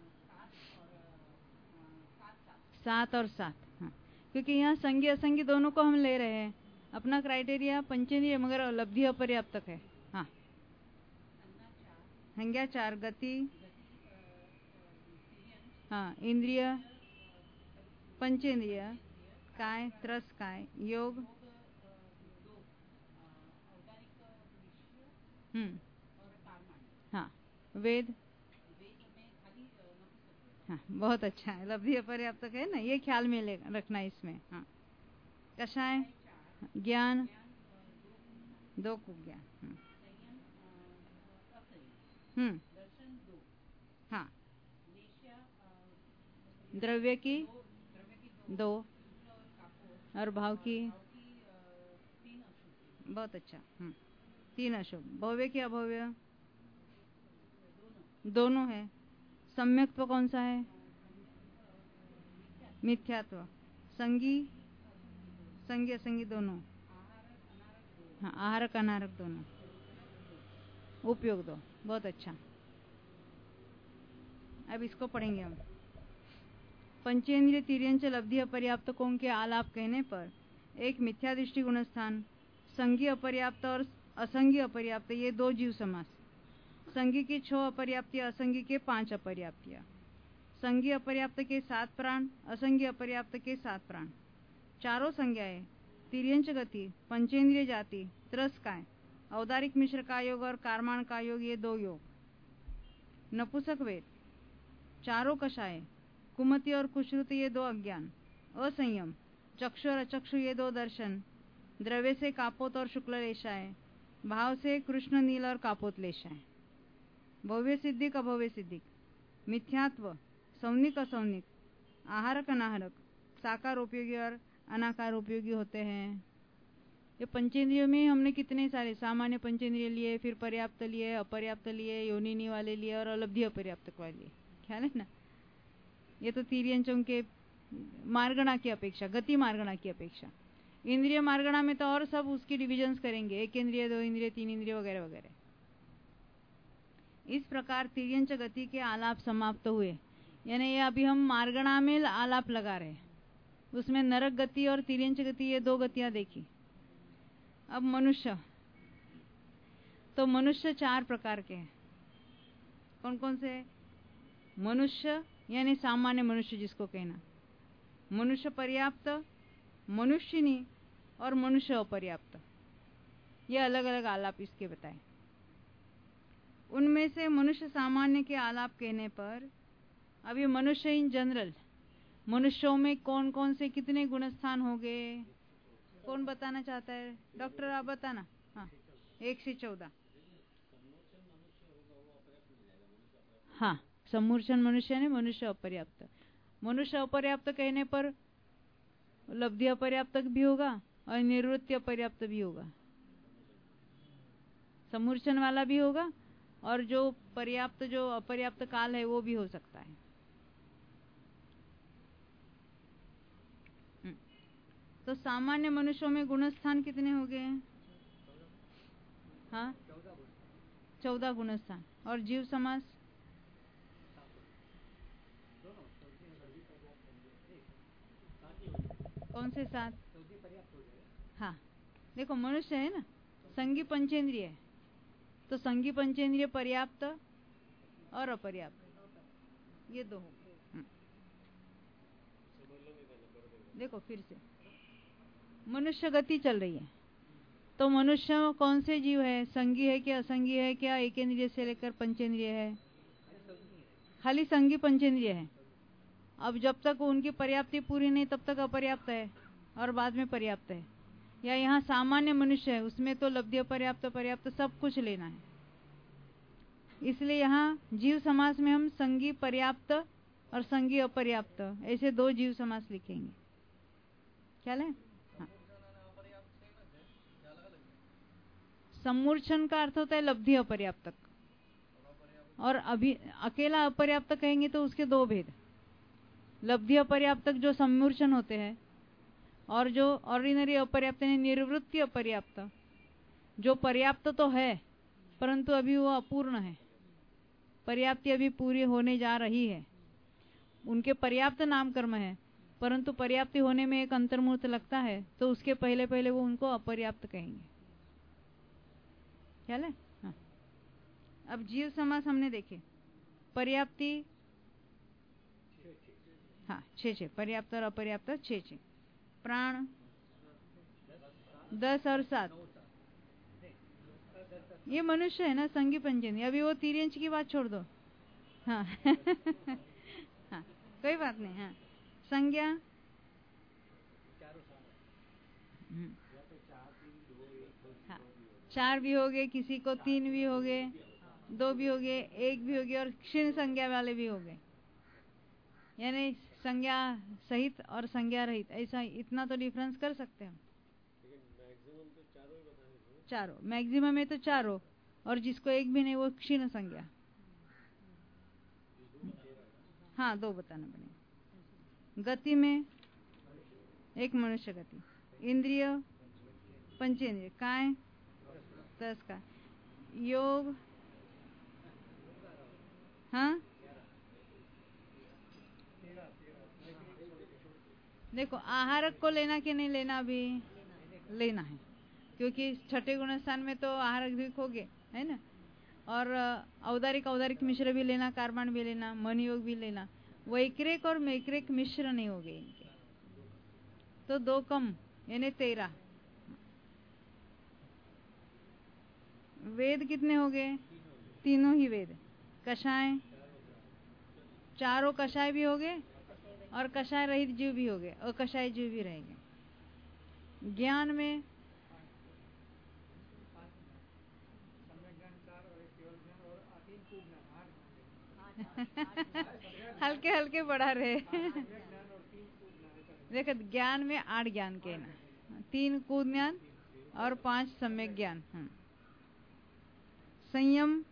Speaker 1: सात और सात। हाँ, क्योंकि यहाँ संगी असंगी दोनों को हम ले रहे हैं। अपना क्राइटेरिया पंचेंद्रिय मगर लब्धि अपर्याप्त है। हाँ, संज्ञा चार, गति, हाँ इंद्रिय, पंचेंद्रिय, काय, त्रस काय, योग, हम्म हाँ, वेद, हाँ बहुत अच्छा है, लब्धि अपर्याप्त है ना, ये ख्याल में ले रखना इसमें। हाँ, कषाय, ज्ञान, दो को ज्ञान, हम्म हाँ, द्रव्य की दो और भाव की बहुत अच्छा। हम्म तीन अशुभ। भव्य की अभव्य दोनों है। सम्यक्त्व कौन सा है? मिथ्यात्व। संगी संगी असंगी दोनों। हाँ आहारक अनारक दोनों। उपयोग दो। बहुत अच्छा। अब इसको पढ़ेंगे हम। पंचेंद्रिय तिर्यंच लब्धि अपर्याप्तकों के आलाप कहने पर एक मिथ्या दृष्टि गुणस्थान, संगी अपर्याप्त और असंगी अपर्याप्त, ये दो जीव समास। संगी की छह अपर्याप्तियां, असंगी के पांच अपर्याप्तियां। संगी अपर्याप्त के सात प्राण, असंगी अपर्याप्त के सात प्राण। चारों संज्ञाएं तिर्यंच गति, पंचेंद्रिय जाति, त्रस्काय, औदारिक मिश्र का योग और कारमाण का योग, ये दो योग। नपुंसक वेद, चारों कषाय, कुमति और कुश्रुत, ये दो अज्ञान। असंयम, चक्षु और अचक्षु, ये दो दर्शन। द्रव्य से कापोत और शुक्ल लेशाय, भाव से कृष्ण नील और कापोत लेशाय। भव्य सिद्धिक अभव्य सिद्धिक, मिथ्यात्व, सौनिक असौनिक, आहारक अनाहारक, साकार उपयोगी और अनाकार उपयोगी होते हैं। ये पंचेंद्रियों में हमने कितने सारे सामान्य पंचेंद्रिय लिए, फिर पर्याप्त लिए, अपर्याप्त लिए, योनिनी वाले लिए और अलब्धि अपर्याप्त वाले लिए। ख्याल है ना? ये तो तिर्यंचों के मार्गणा की अपेक्षा, गति मार्गणा की अपेक्षा। इंद्रिय मार्गणा में तो और सब उसकी डिविजन्स करेंगे, एक इंद्रिय, दो इंद्रिय, तीन इंद्रिय वगैरह वगैरह। इस प्रकार तिर्यंच गति के आलाप समाप्त हुए, यानी ये अभी हम मार्गणा में आलाप लगा रहे हैं। उसमें नरक गति और तिर्यंच गति, ये दो गतियां देखी। अब मनुष्य, तो मनुष्य चार प्रकार के हैं। कौन कौन से? मनुष्य यानी सामान्य मनुष्य जिसको कहना, मनुष्य पर्याप्त, मनुष्यनी और मनुष्य अपर्याप्त, ये अलग अलग आलाप इसके बताए। उनमें से मनुष्य सामान्य के आलाप कहने पर अभी मनुष्य इन जनरल, मनुष्यों में कौन कौन से कितने गुणस्थान हो गए, कौन बताना चाहता है? डॉक्टर आप बताना। हाँ एक से चौदह। हाँ सम्मूर्छन मनुष्य ने मनुष्य अपर्याप्त। मनुष्य अपर्याप्त कहने पर लब्धि अपर्याप्त भी होगा और निवृत्ति अपर्याप्त भी होगा। सम्मूर्छन वाला भी होगा और जो पर्याप्त, जो अपर्याप्त काल है वो भी हो सकता है। तो सामान्य मनुष्यों में गुणस्थान कितने हो गए हैं? हाँ चौदह गुणस्थान। और जीव समास कौन से? सात। हाँ देखो मनुष्य है ना, संगी पंचेंद्रिय है, तो संगी पंचेंद्रिय पर्याप्त और अपर्याप्त, ये दो हो। देखो फिर से मनुष्य गति चल रही है, तो मनुष्य कौन से जीव है? संगी है क्या असंगी है क्या? एक इंद्रिय से लेकर पंचेंद्रिय है? खाली संगी पंचेंद्रिय है। अब जब तक उनकी पर्याप्ति पूरी नहीं तब तक अपर्याप्त है और बाद में पर्याप्त है। या यहाँ सामान्य मनुष्य है, उसमें तो लब्धि अपर्याप्त पर्याप्त सब कुछ लेना है। इसलिए यहाँ जीव समास में हम संगी पर्याप्त और संगी अपर्याप्त, ऐसे दो जीव समास लिखेंगे। क्या है? हाँ। सम्मूर्छन का अर्थ होता है लब्धि अपर्याप्त, और अभी अकेला अपर्याप्त कहेंगे तो उसके दो भेद। लब्धि अपर्याप्त जो सम्मूर्छन होते हैं, और जो ऑर्डिनरी अपर्याप्त यानी निर्वृत्ति अपर्याप्त, जो पर्याप्त तो है परंतु अभी वो अपूर्ण है, पर्याप्ति अभी पूरी होने जा रही है। उनके पर्याप्त नामकर्म है परंतु पर्याप्ति होने में एक अंतर्मुहूर्त लगता है, तो उसके पहले पहले वो उनको अपर्याप्त कहेंगे। क्या है? हाँ। अब जीव समास हमने देखे। पर्याप्ति हाँ छे छे, पर्याप्त और अपर्याप्त छे छे। प्राण दस और सात, ये मनुष्य है ना संगी पंचेंद्रिय। अभी वो तिर्यंच की बात छोड़ दो। हाँ हाँ कोई बात नहीं। हाँ संज्ञा हाँ चार भी हो गए, किसी को तीन भी हो गए, दो भी हो गए, एक भी हो गए, और क्षीण संज्ञा वाले भी हो गए। यानी संज्ञा सहित और संज्ञा रहित, ऐसा इतना तो डिफरेंस कर सकते हैं हम।
Speaker 2: मैक्सिमम तो चारों ही बताने,
Speaker 1: चारों मैक्सिमम है तो चारों, और जिसको एक भी नहीं वो क्षीण संज्ञा। हाँ, दो बताना पड़ेगा। गति में एक मनुष्य गति, इंद्रिय पंचेंद्रिय, काय दस का, योग हाँ देखो आहारक को लेना कि नहीं लेना, भी लेना है, क्योंकि छठे गुण स्थान में तो आहारक द्विक हो गए है ना, और औदारिक औदारिक मिश्र भी लेना, कार्बन भी लेना, मन योग भी लेना, वैक्रिक और मैक्रिक मिश्र नहीं हो गए इनके, तो दो कम यानी तेरह। वेद कितने हो गए? तीनों ही वेद। कषाय चारों कषाय भी हो गए और कषाय रहित जीव भी हो गए, और कषाय जीव भी रहेंगे। ज्ञान में हल्के हल्के बढ़ा रहे देखो ज्ञान में आठ ज्ञान के ना, तीन कूद ज्ञान और पांच सम्यक ज्ञान। संयम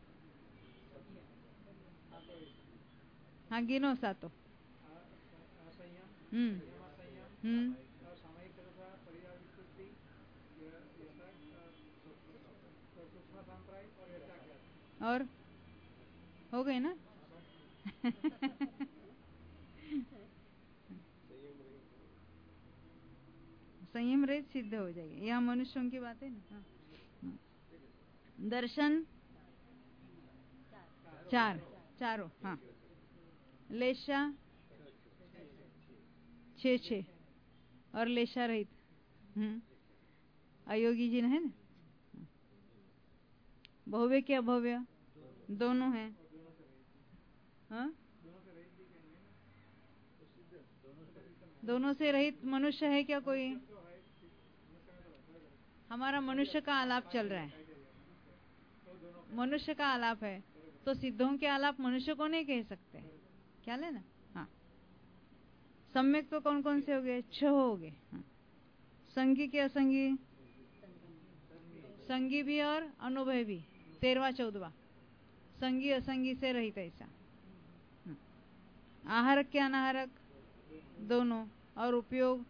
Speaker 1: हाँ गिनो सातो। हम्म हम्म और हो गए ना संयम रहित सिद्ध हो जाएगी, यह मनुष्यों की बात है ना। हाँ। दर्शन चार, चारों हाँ। लेशा छे छे और लेशा रहित हम्म अयोगी जिन है ना। भव्य के अभव्य दोनों हैं हाँ? दोनों से रहित मनुष्य है क्या कोई? हमारा मनुष्य का आलाप चल रहा है, मनुष्य का आलाप है, तो सिद्धों के आलाप मनुष्य को नहीं कह सकते, क्या लेना। हाँ, सम्यक तो कौन कौन से हो गए? छह हो गए। हाँ। संगी के असंगी, संगी भी और अनुभव भी, तेरवा चौदवा। संगी असंगी से रहित ऐसा। आहारक के अनाहारक दोनों, और उपयोग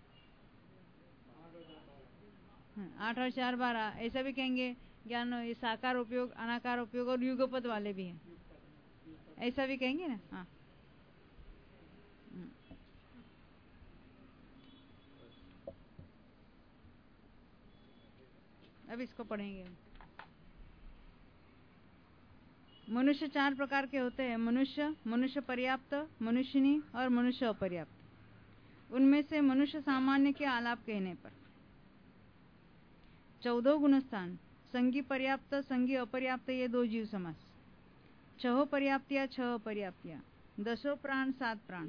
Speaker 1: आठ और चार बारह, ऐसा भी कहेंगे। ज्ञान ये साकार उपयोग, अनाकार उपयोग और युगपद वाले भी हैं, ऐसा भी कहेंगे ना। हाँ अब इसको पढ़ेंगे। मनुष्य चार प्रकार के होते हैं, मनुष्य, मनुष्य पर्याप्त, मनुष्यनी और मनुष्य अपर्याप्त। उनमें से मनुष्य सामान्य के आलाप कहने पर चौदह गुणस्थान, संगी पर्याप्त, संगी अपर्याप्त, ये दो जीव समास। छह पर्याप्तिया, छह अपर्याप्तिया, दसों प्राण, सात प्राण।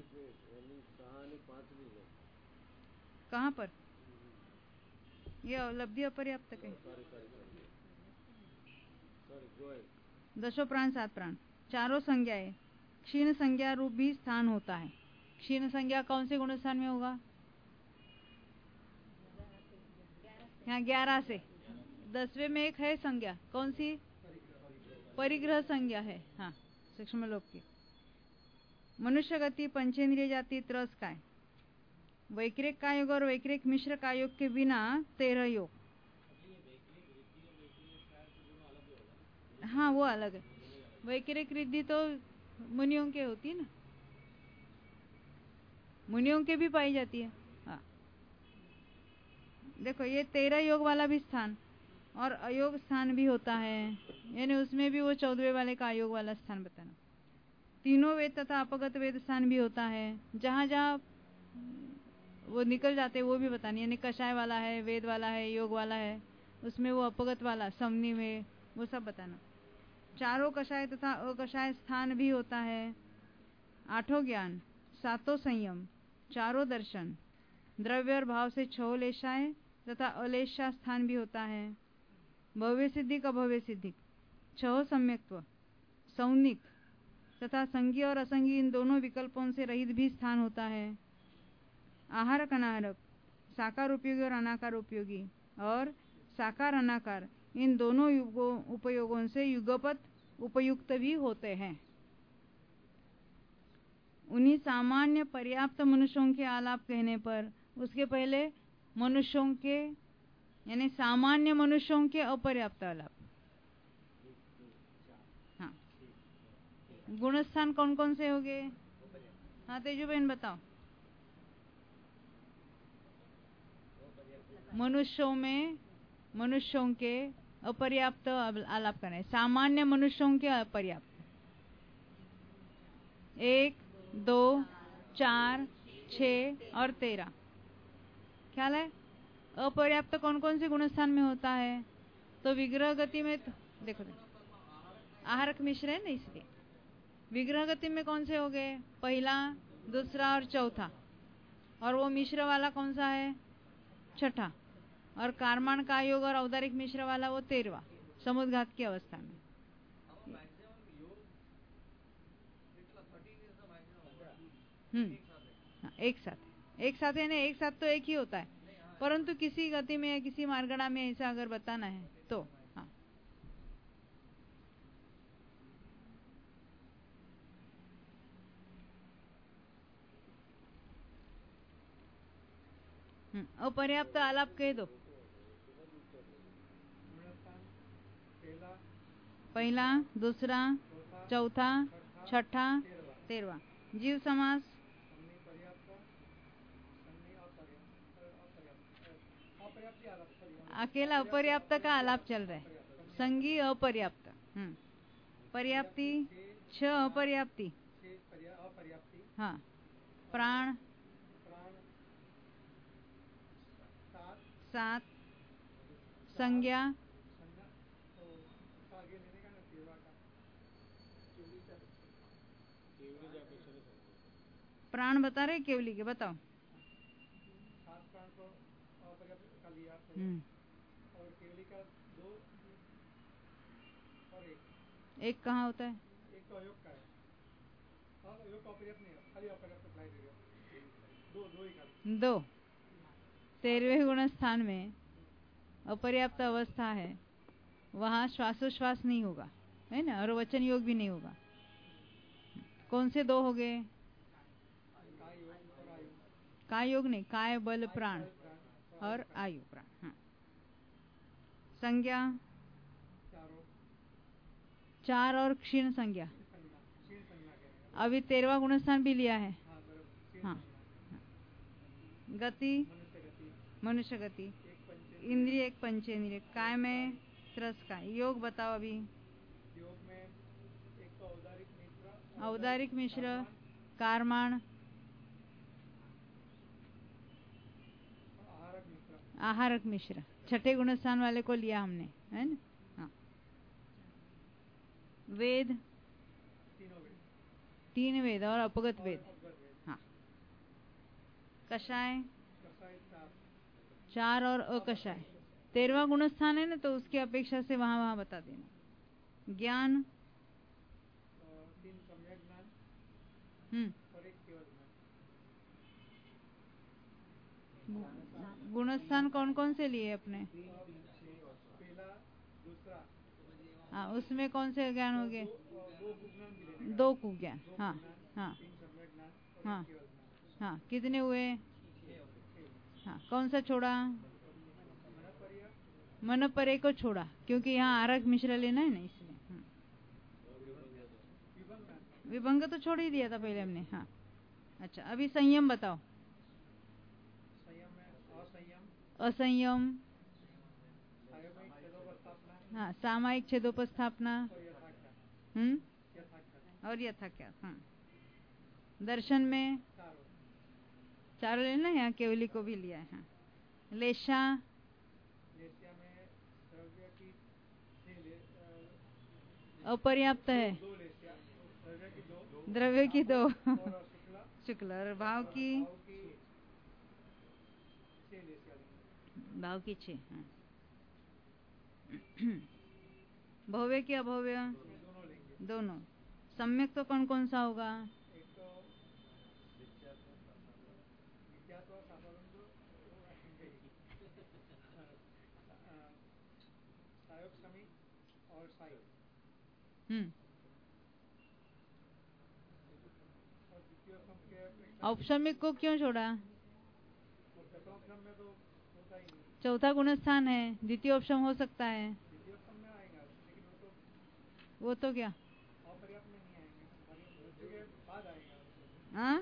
Speaker 1: कहाँ पर ये अवलब्धि अपर्याप्त के? दसों प्राण, सात प्राण, चारों संज्ञाएं। क्षीण संज्ञा रूप भी स्थान होता है। क्षीण संज्ञा कौन से गुण स्थान में होगा? यहाँ ग्यारह से दसवें में एक है संज्ञा, कौन सी? परिग्रह संज्ञा है। हाँ, सूक्ष्म लोक की। मनुष्य गति, पंचेंद्रिय जाति, त्रस काय, वैक्रिक का योग और वैक्रिक मिश्र का योग के बिना तेरह योग। हाँ वो अलग है। वैक्रिक रिद्धि तो मुनियों के होती है ना, मुनियों के भी पाई जाती है। हाँ देखो ये तेरह योग वाला भी स्थान और अयोग स्थान भी होता है, यानी उसमें भी वो चौदहवें वाले का अयोग वाला स्थान बताना। तीनों वेद तथा अपगत वेद स्थान भी होता है, जहां जहां वो निकल जाते वो भी बतानी, यानी कषाय वाला है, वेद वाला है, योग वाला है, उसमें वो अपगत वाला समनी में वो सब बताना। चारों कषाय तथा अकषाय स्थान भी होता है। आठों ज्ञान, सातों संयम, चारों दर्शन, द्रव्य और भाव से छह लेशाएं तथा अलेशा स्थान भी होता है। भव्य सिद्धिक, अभव्य सिद्धिक, छह सम्यक्त्व, सौनिक, तथा संगी और असंगी इन दोनों विकल्पों से रहित भी स्थान होता है। आहारक अनाहारक, साकार उपयोगी और अनाकार उपयोगी और साकार अनाकार इन दोनों उपयोगों से युगपत उपयुक्त भी होते हैं। उन्हीं सामान्य पर्याप्त मनुष्यों के आलाप कहने पर उसके पहले मनुष्यों के यानी सामान्य मनुष्यों के अपर्याप्त आलाप। हाँ, गुणस्थान कौन कौन से हो गए? हाँ तेजू बहन बताओ। मनुष्यों में मनुष्यों के अपर्याप्त आलाप करें, सामान्य मनुष्यों के अपर्याप्त। एक, दो, चार, छ और तेरह। ख्याल है? अपर्याप्त कौन कौन से गुणस्थान में होता है? तो विग्रह गति में तो, देखो देखो आहारक मिश्र है ना, इसलिए विग्रह गति में कौन से हो गए? पहला, दूसरा और चौथा। और वो मिश्र वाला कौन सा है? छठा। और कारमान का योग और औदारिक मिश्र वाला वो तेरवा, समुद्घात की अवस्था में। हम्म हाँ, एक साथ एक साथ है ना, एक साथ तो एक ही होता है, परंतु किसी गति में या किसी मार्गड़ा में ऐसा अगर बताना है तो हाँ। अपर्याप्त आलाप कह दो। पहला, दूसरा, चौथा, छठा, तेरवा। जीव समास अकेला अपर्याप्त का आलाप चल रहा है। संगी अपर्याप्त, हम्म पर्याप्ति छ अपर्याप्ति, हाँ प्राण सात, संज्ञा प्राण बता रहे केवली के, बताओ। हम्म एक कहाँ होता है? एक तो अयोग का है। हाँ, अयोग का अपर्याप्त नहीं है, खाली अपर्याप्त अप्लाई करिए। दो दो ही दो तेरहवें गुण स्थान में अपर्याप्त अवस्था है, वहाँ श्वासोश्वास नहीं होगा, है ना, और वचन योग भी नहीं होगा। कौन से दो हो गए? काय योग नहीं, काय बल प्राण और आयु प्राण। हाँ। संज्ञा चार और क्षीण संज्ञा। अभी तेरवा गुणस्थान भी लिया है। हाँ। गति मनुष्य गति, इंद्रिय एक पंचेंद्रिय, काय में त्रस का। योग बताओ अभी। योग में एक तो औदारिक मिश्र, औदारिक मिश्र, कारमान, आहारक मिश्र, छठे गुणस्थान वाले को लिया हमने, है ना। हाँ। वेद तीन वेद और अपगत वेद। हाँ। कषाय चार और अकषाय। तेरवा गुणस्थान है ना, तो उसकी अपेक्षा से वहां वहां बता देना। ज्ञान हम्म गुणस्थान कौन कौन से लिए अपने? हाँ, उसमें कौन से ज्ञान हो गए? दो कुज्ञान। हाँ हाँ हाँ हाँ, कितने हुए? हाँ, कौन सा छोड़ा? मन परे को छोड़ा, क्योंकि यहाँ आरक मिश्र लेना है ना, इसलिए। विभंग तो छोड़ ही दिया था पहले हमने। हाँ। अच्छा, अभी संयम बताओ। असंयम, हाँ सामायिक छेदोपस्थापना, हम्म और यथाख्यात। हाँ। दर्शन में चारों लेना है, यहाँ केवली को भी लिया है। हाँ। लेशा अपर्याप्त है, द्रव्य की दो शुक्ल और भाव की भाव की छह। हाँ। भव्य की अभव्य दोनों, सम्यक तो कौन कौन सा होगा? हम्म औपसमिक को क्यों छोड़ा? चौथा गुण स्थान है, द्वितीय उपशम हो सकता है। वो तो क्या? हाँ,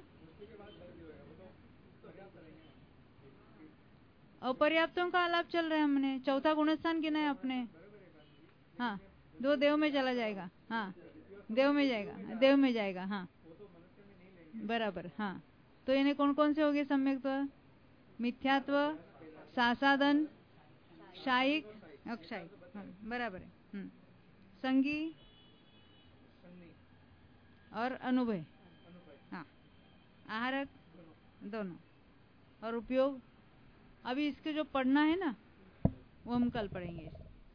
Speaker 1: अपर्याप्तों का आलाप चल रहा है, हमने चौथा गुणस्थान गिना है अपने। हाँ, दो देव में चला जाएगा। हाँ, देव में जाएगा, देव में जाएगा। हाँ बराबर। हाँ, तो इन्हें कौन कौन से हो गए सम्यक? मिथ्यात्व, सासादन, शायिक, अक्षायिक। हाँ, बराबर है। हम्म संगी और अनुभय। हाँ, आहारक दोनों। और उपयोग अभी इसके जो पढ़ना है ना वो हम कल पढ़ेंगे।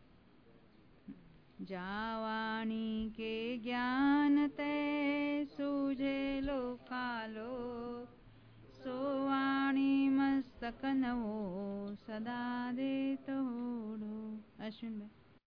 Speaker 1: जावाणी के ज्ञान ते सूझे लो कालो, सोवाणी मस्तक नवो सदा देत होडो। अश्विन भाई।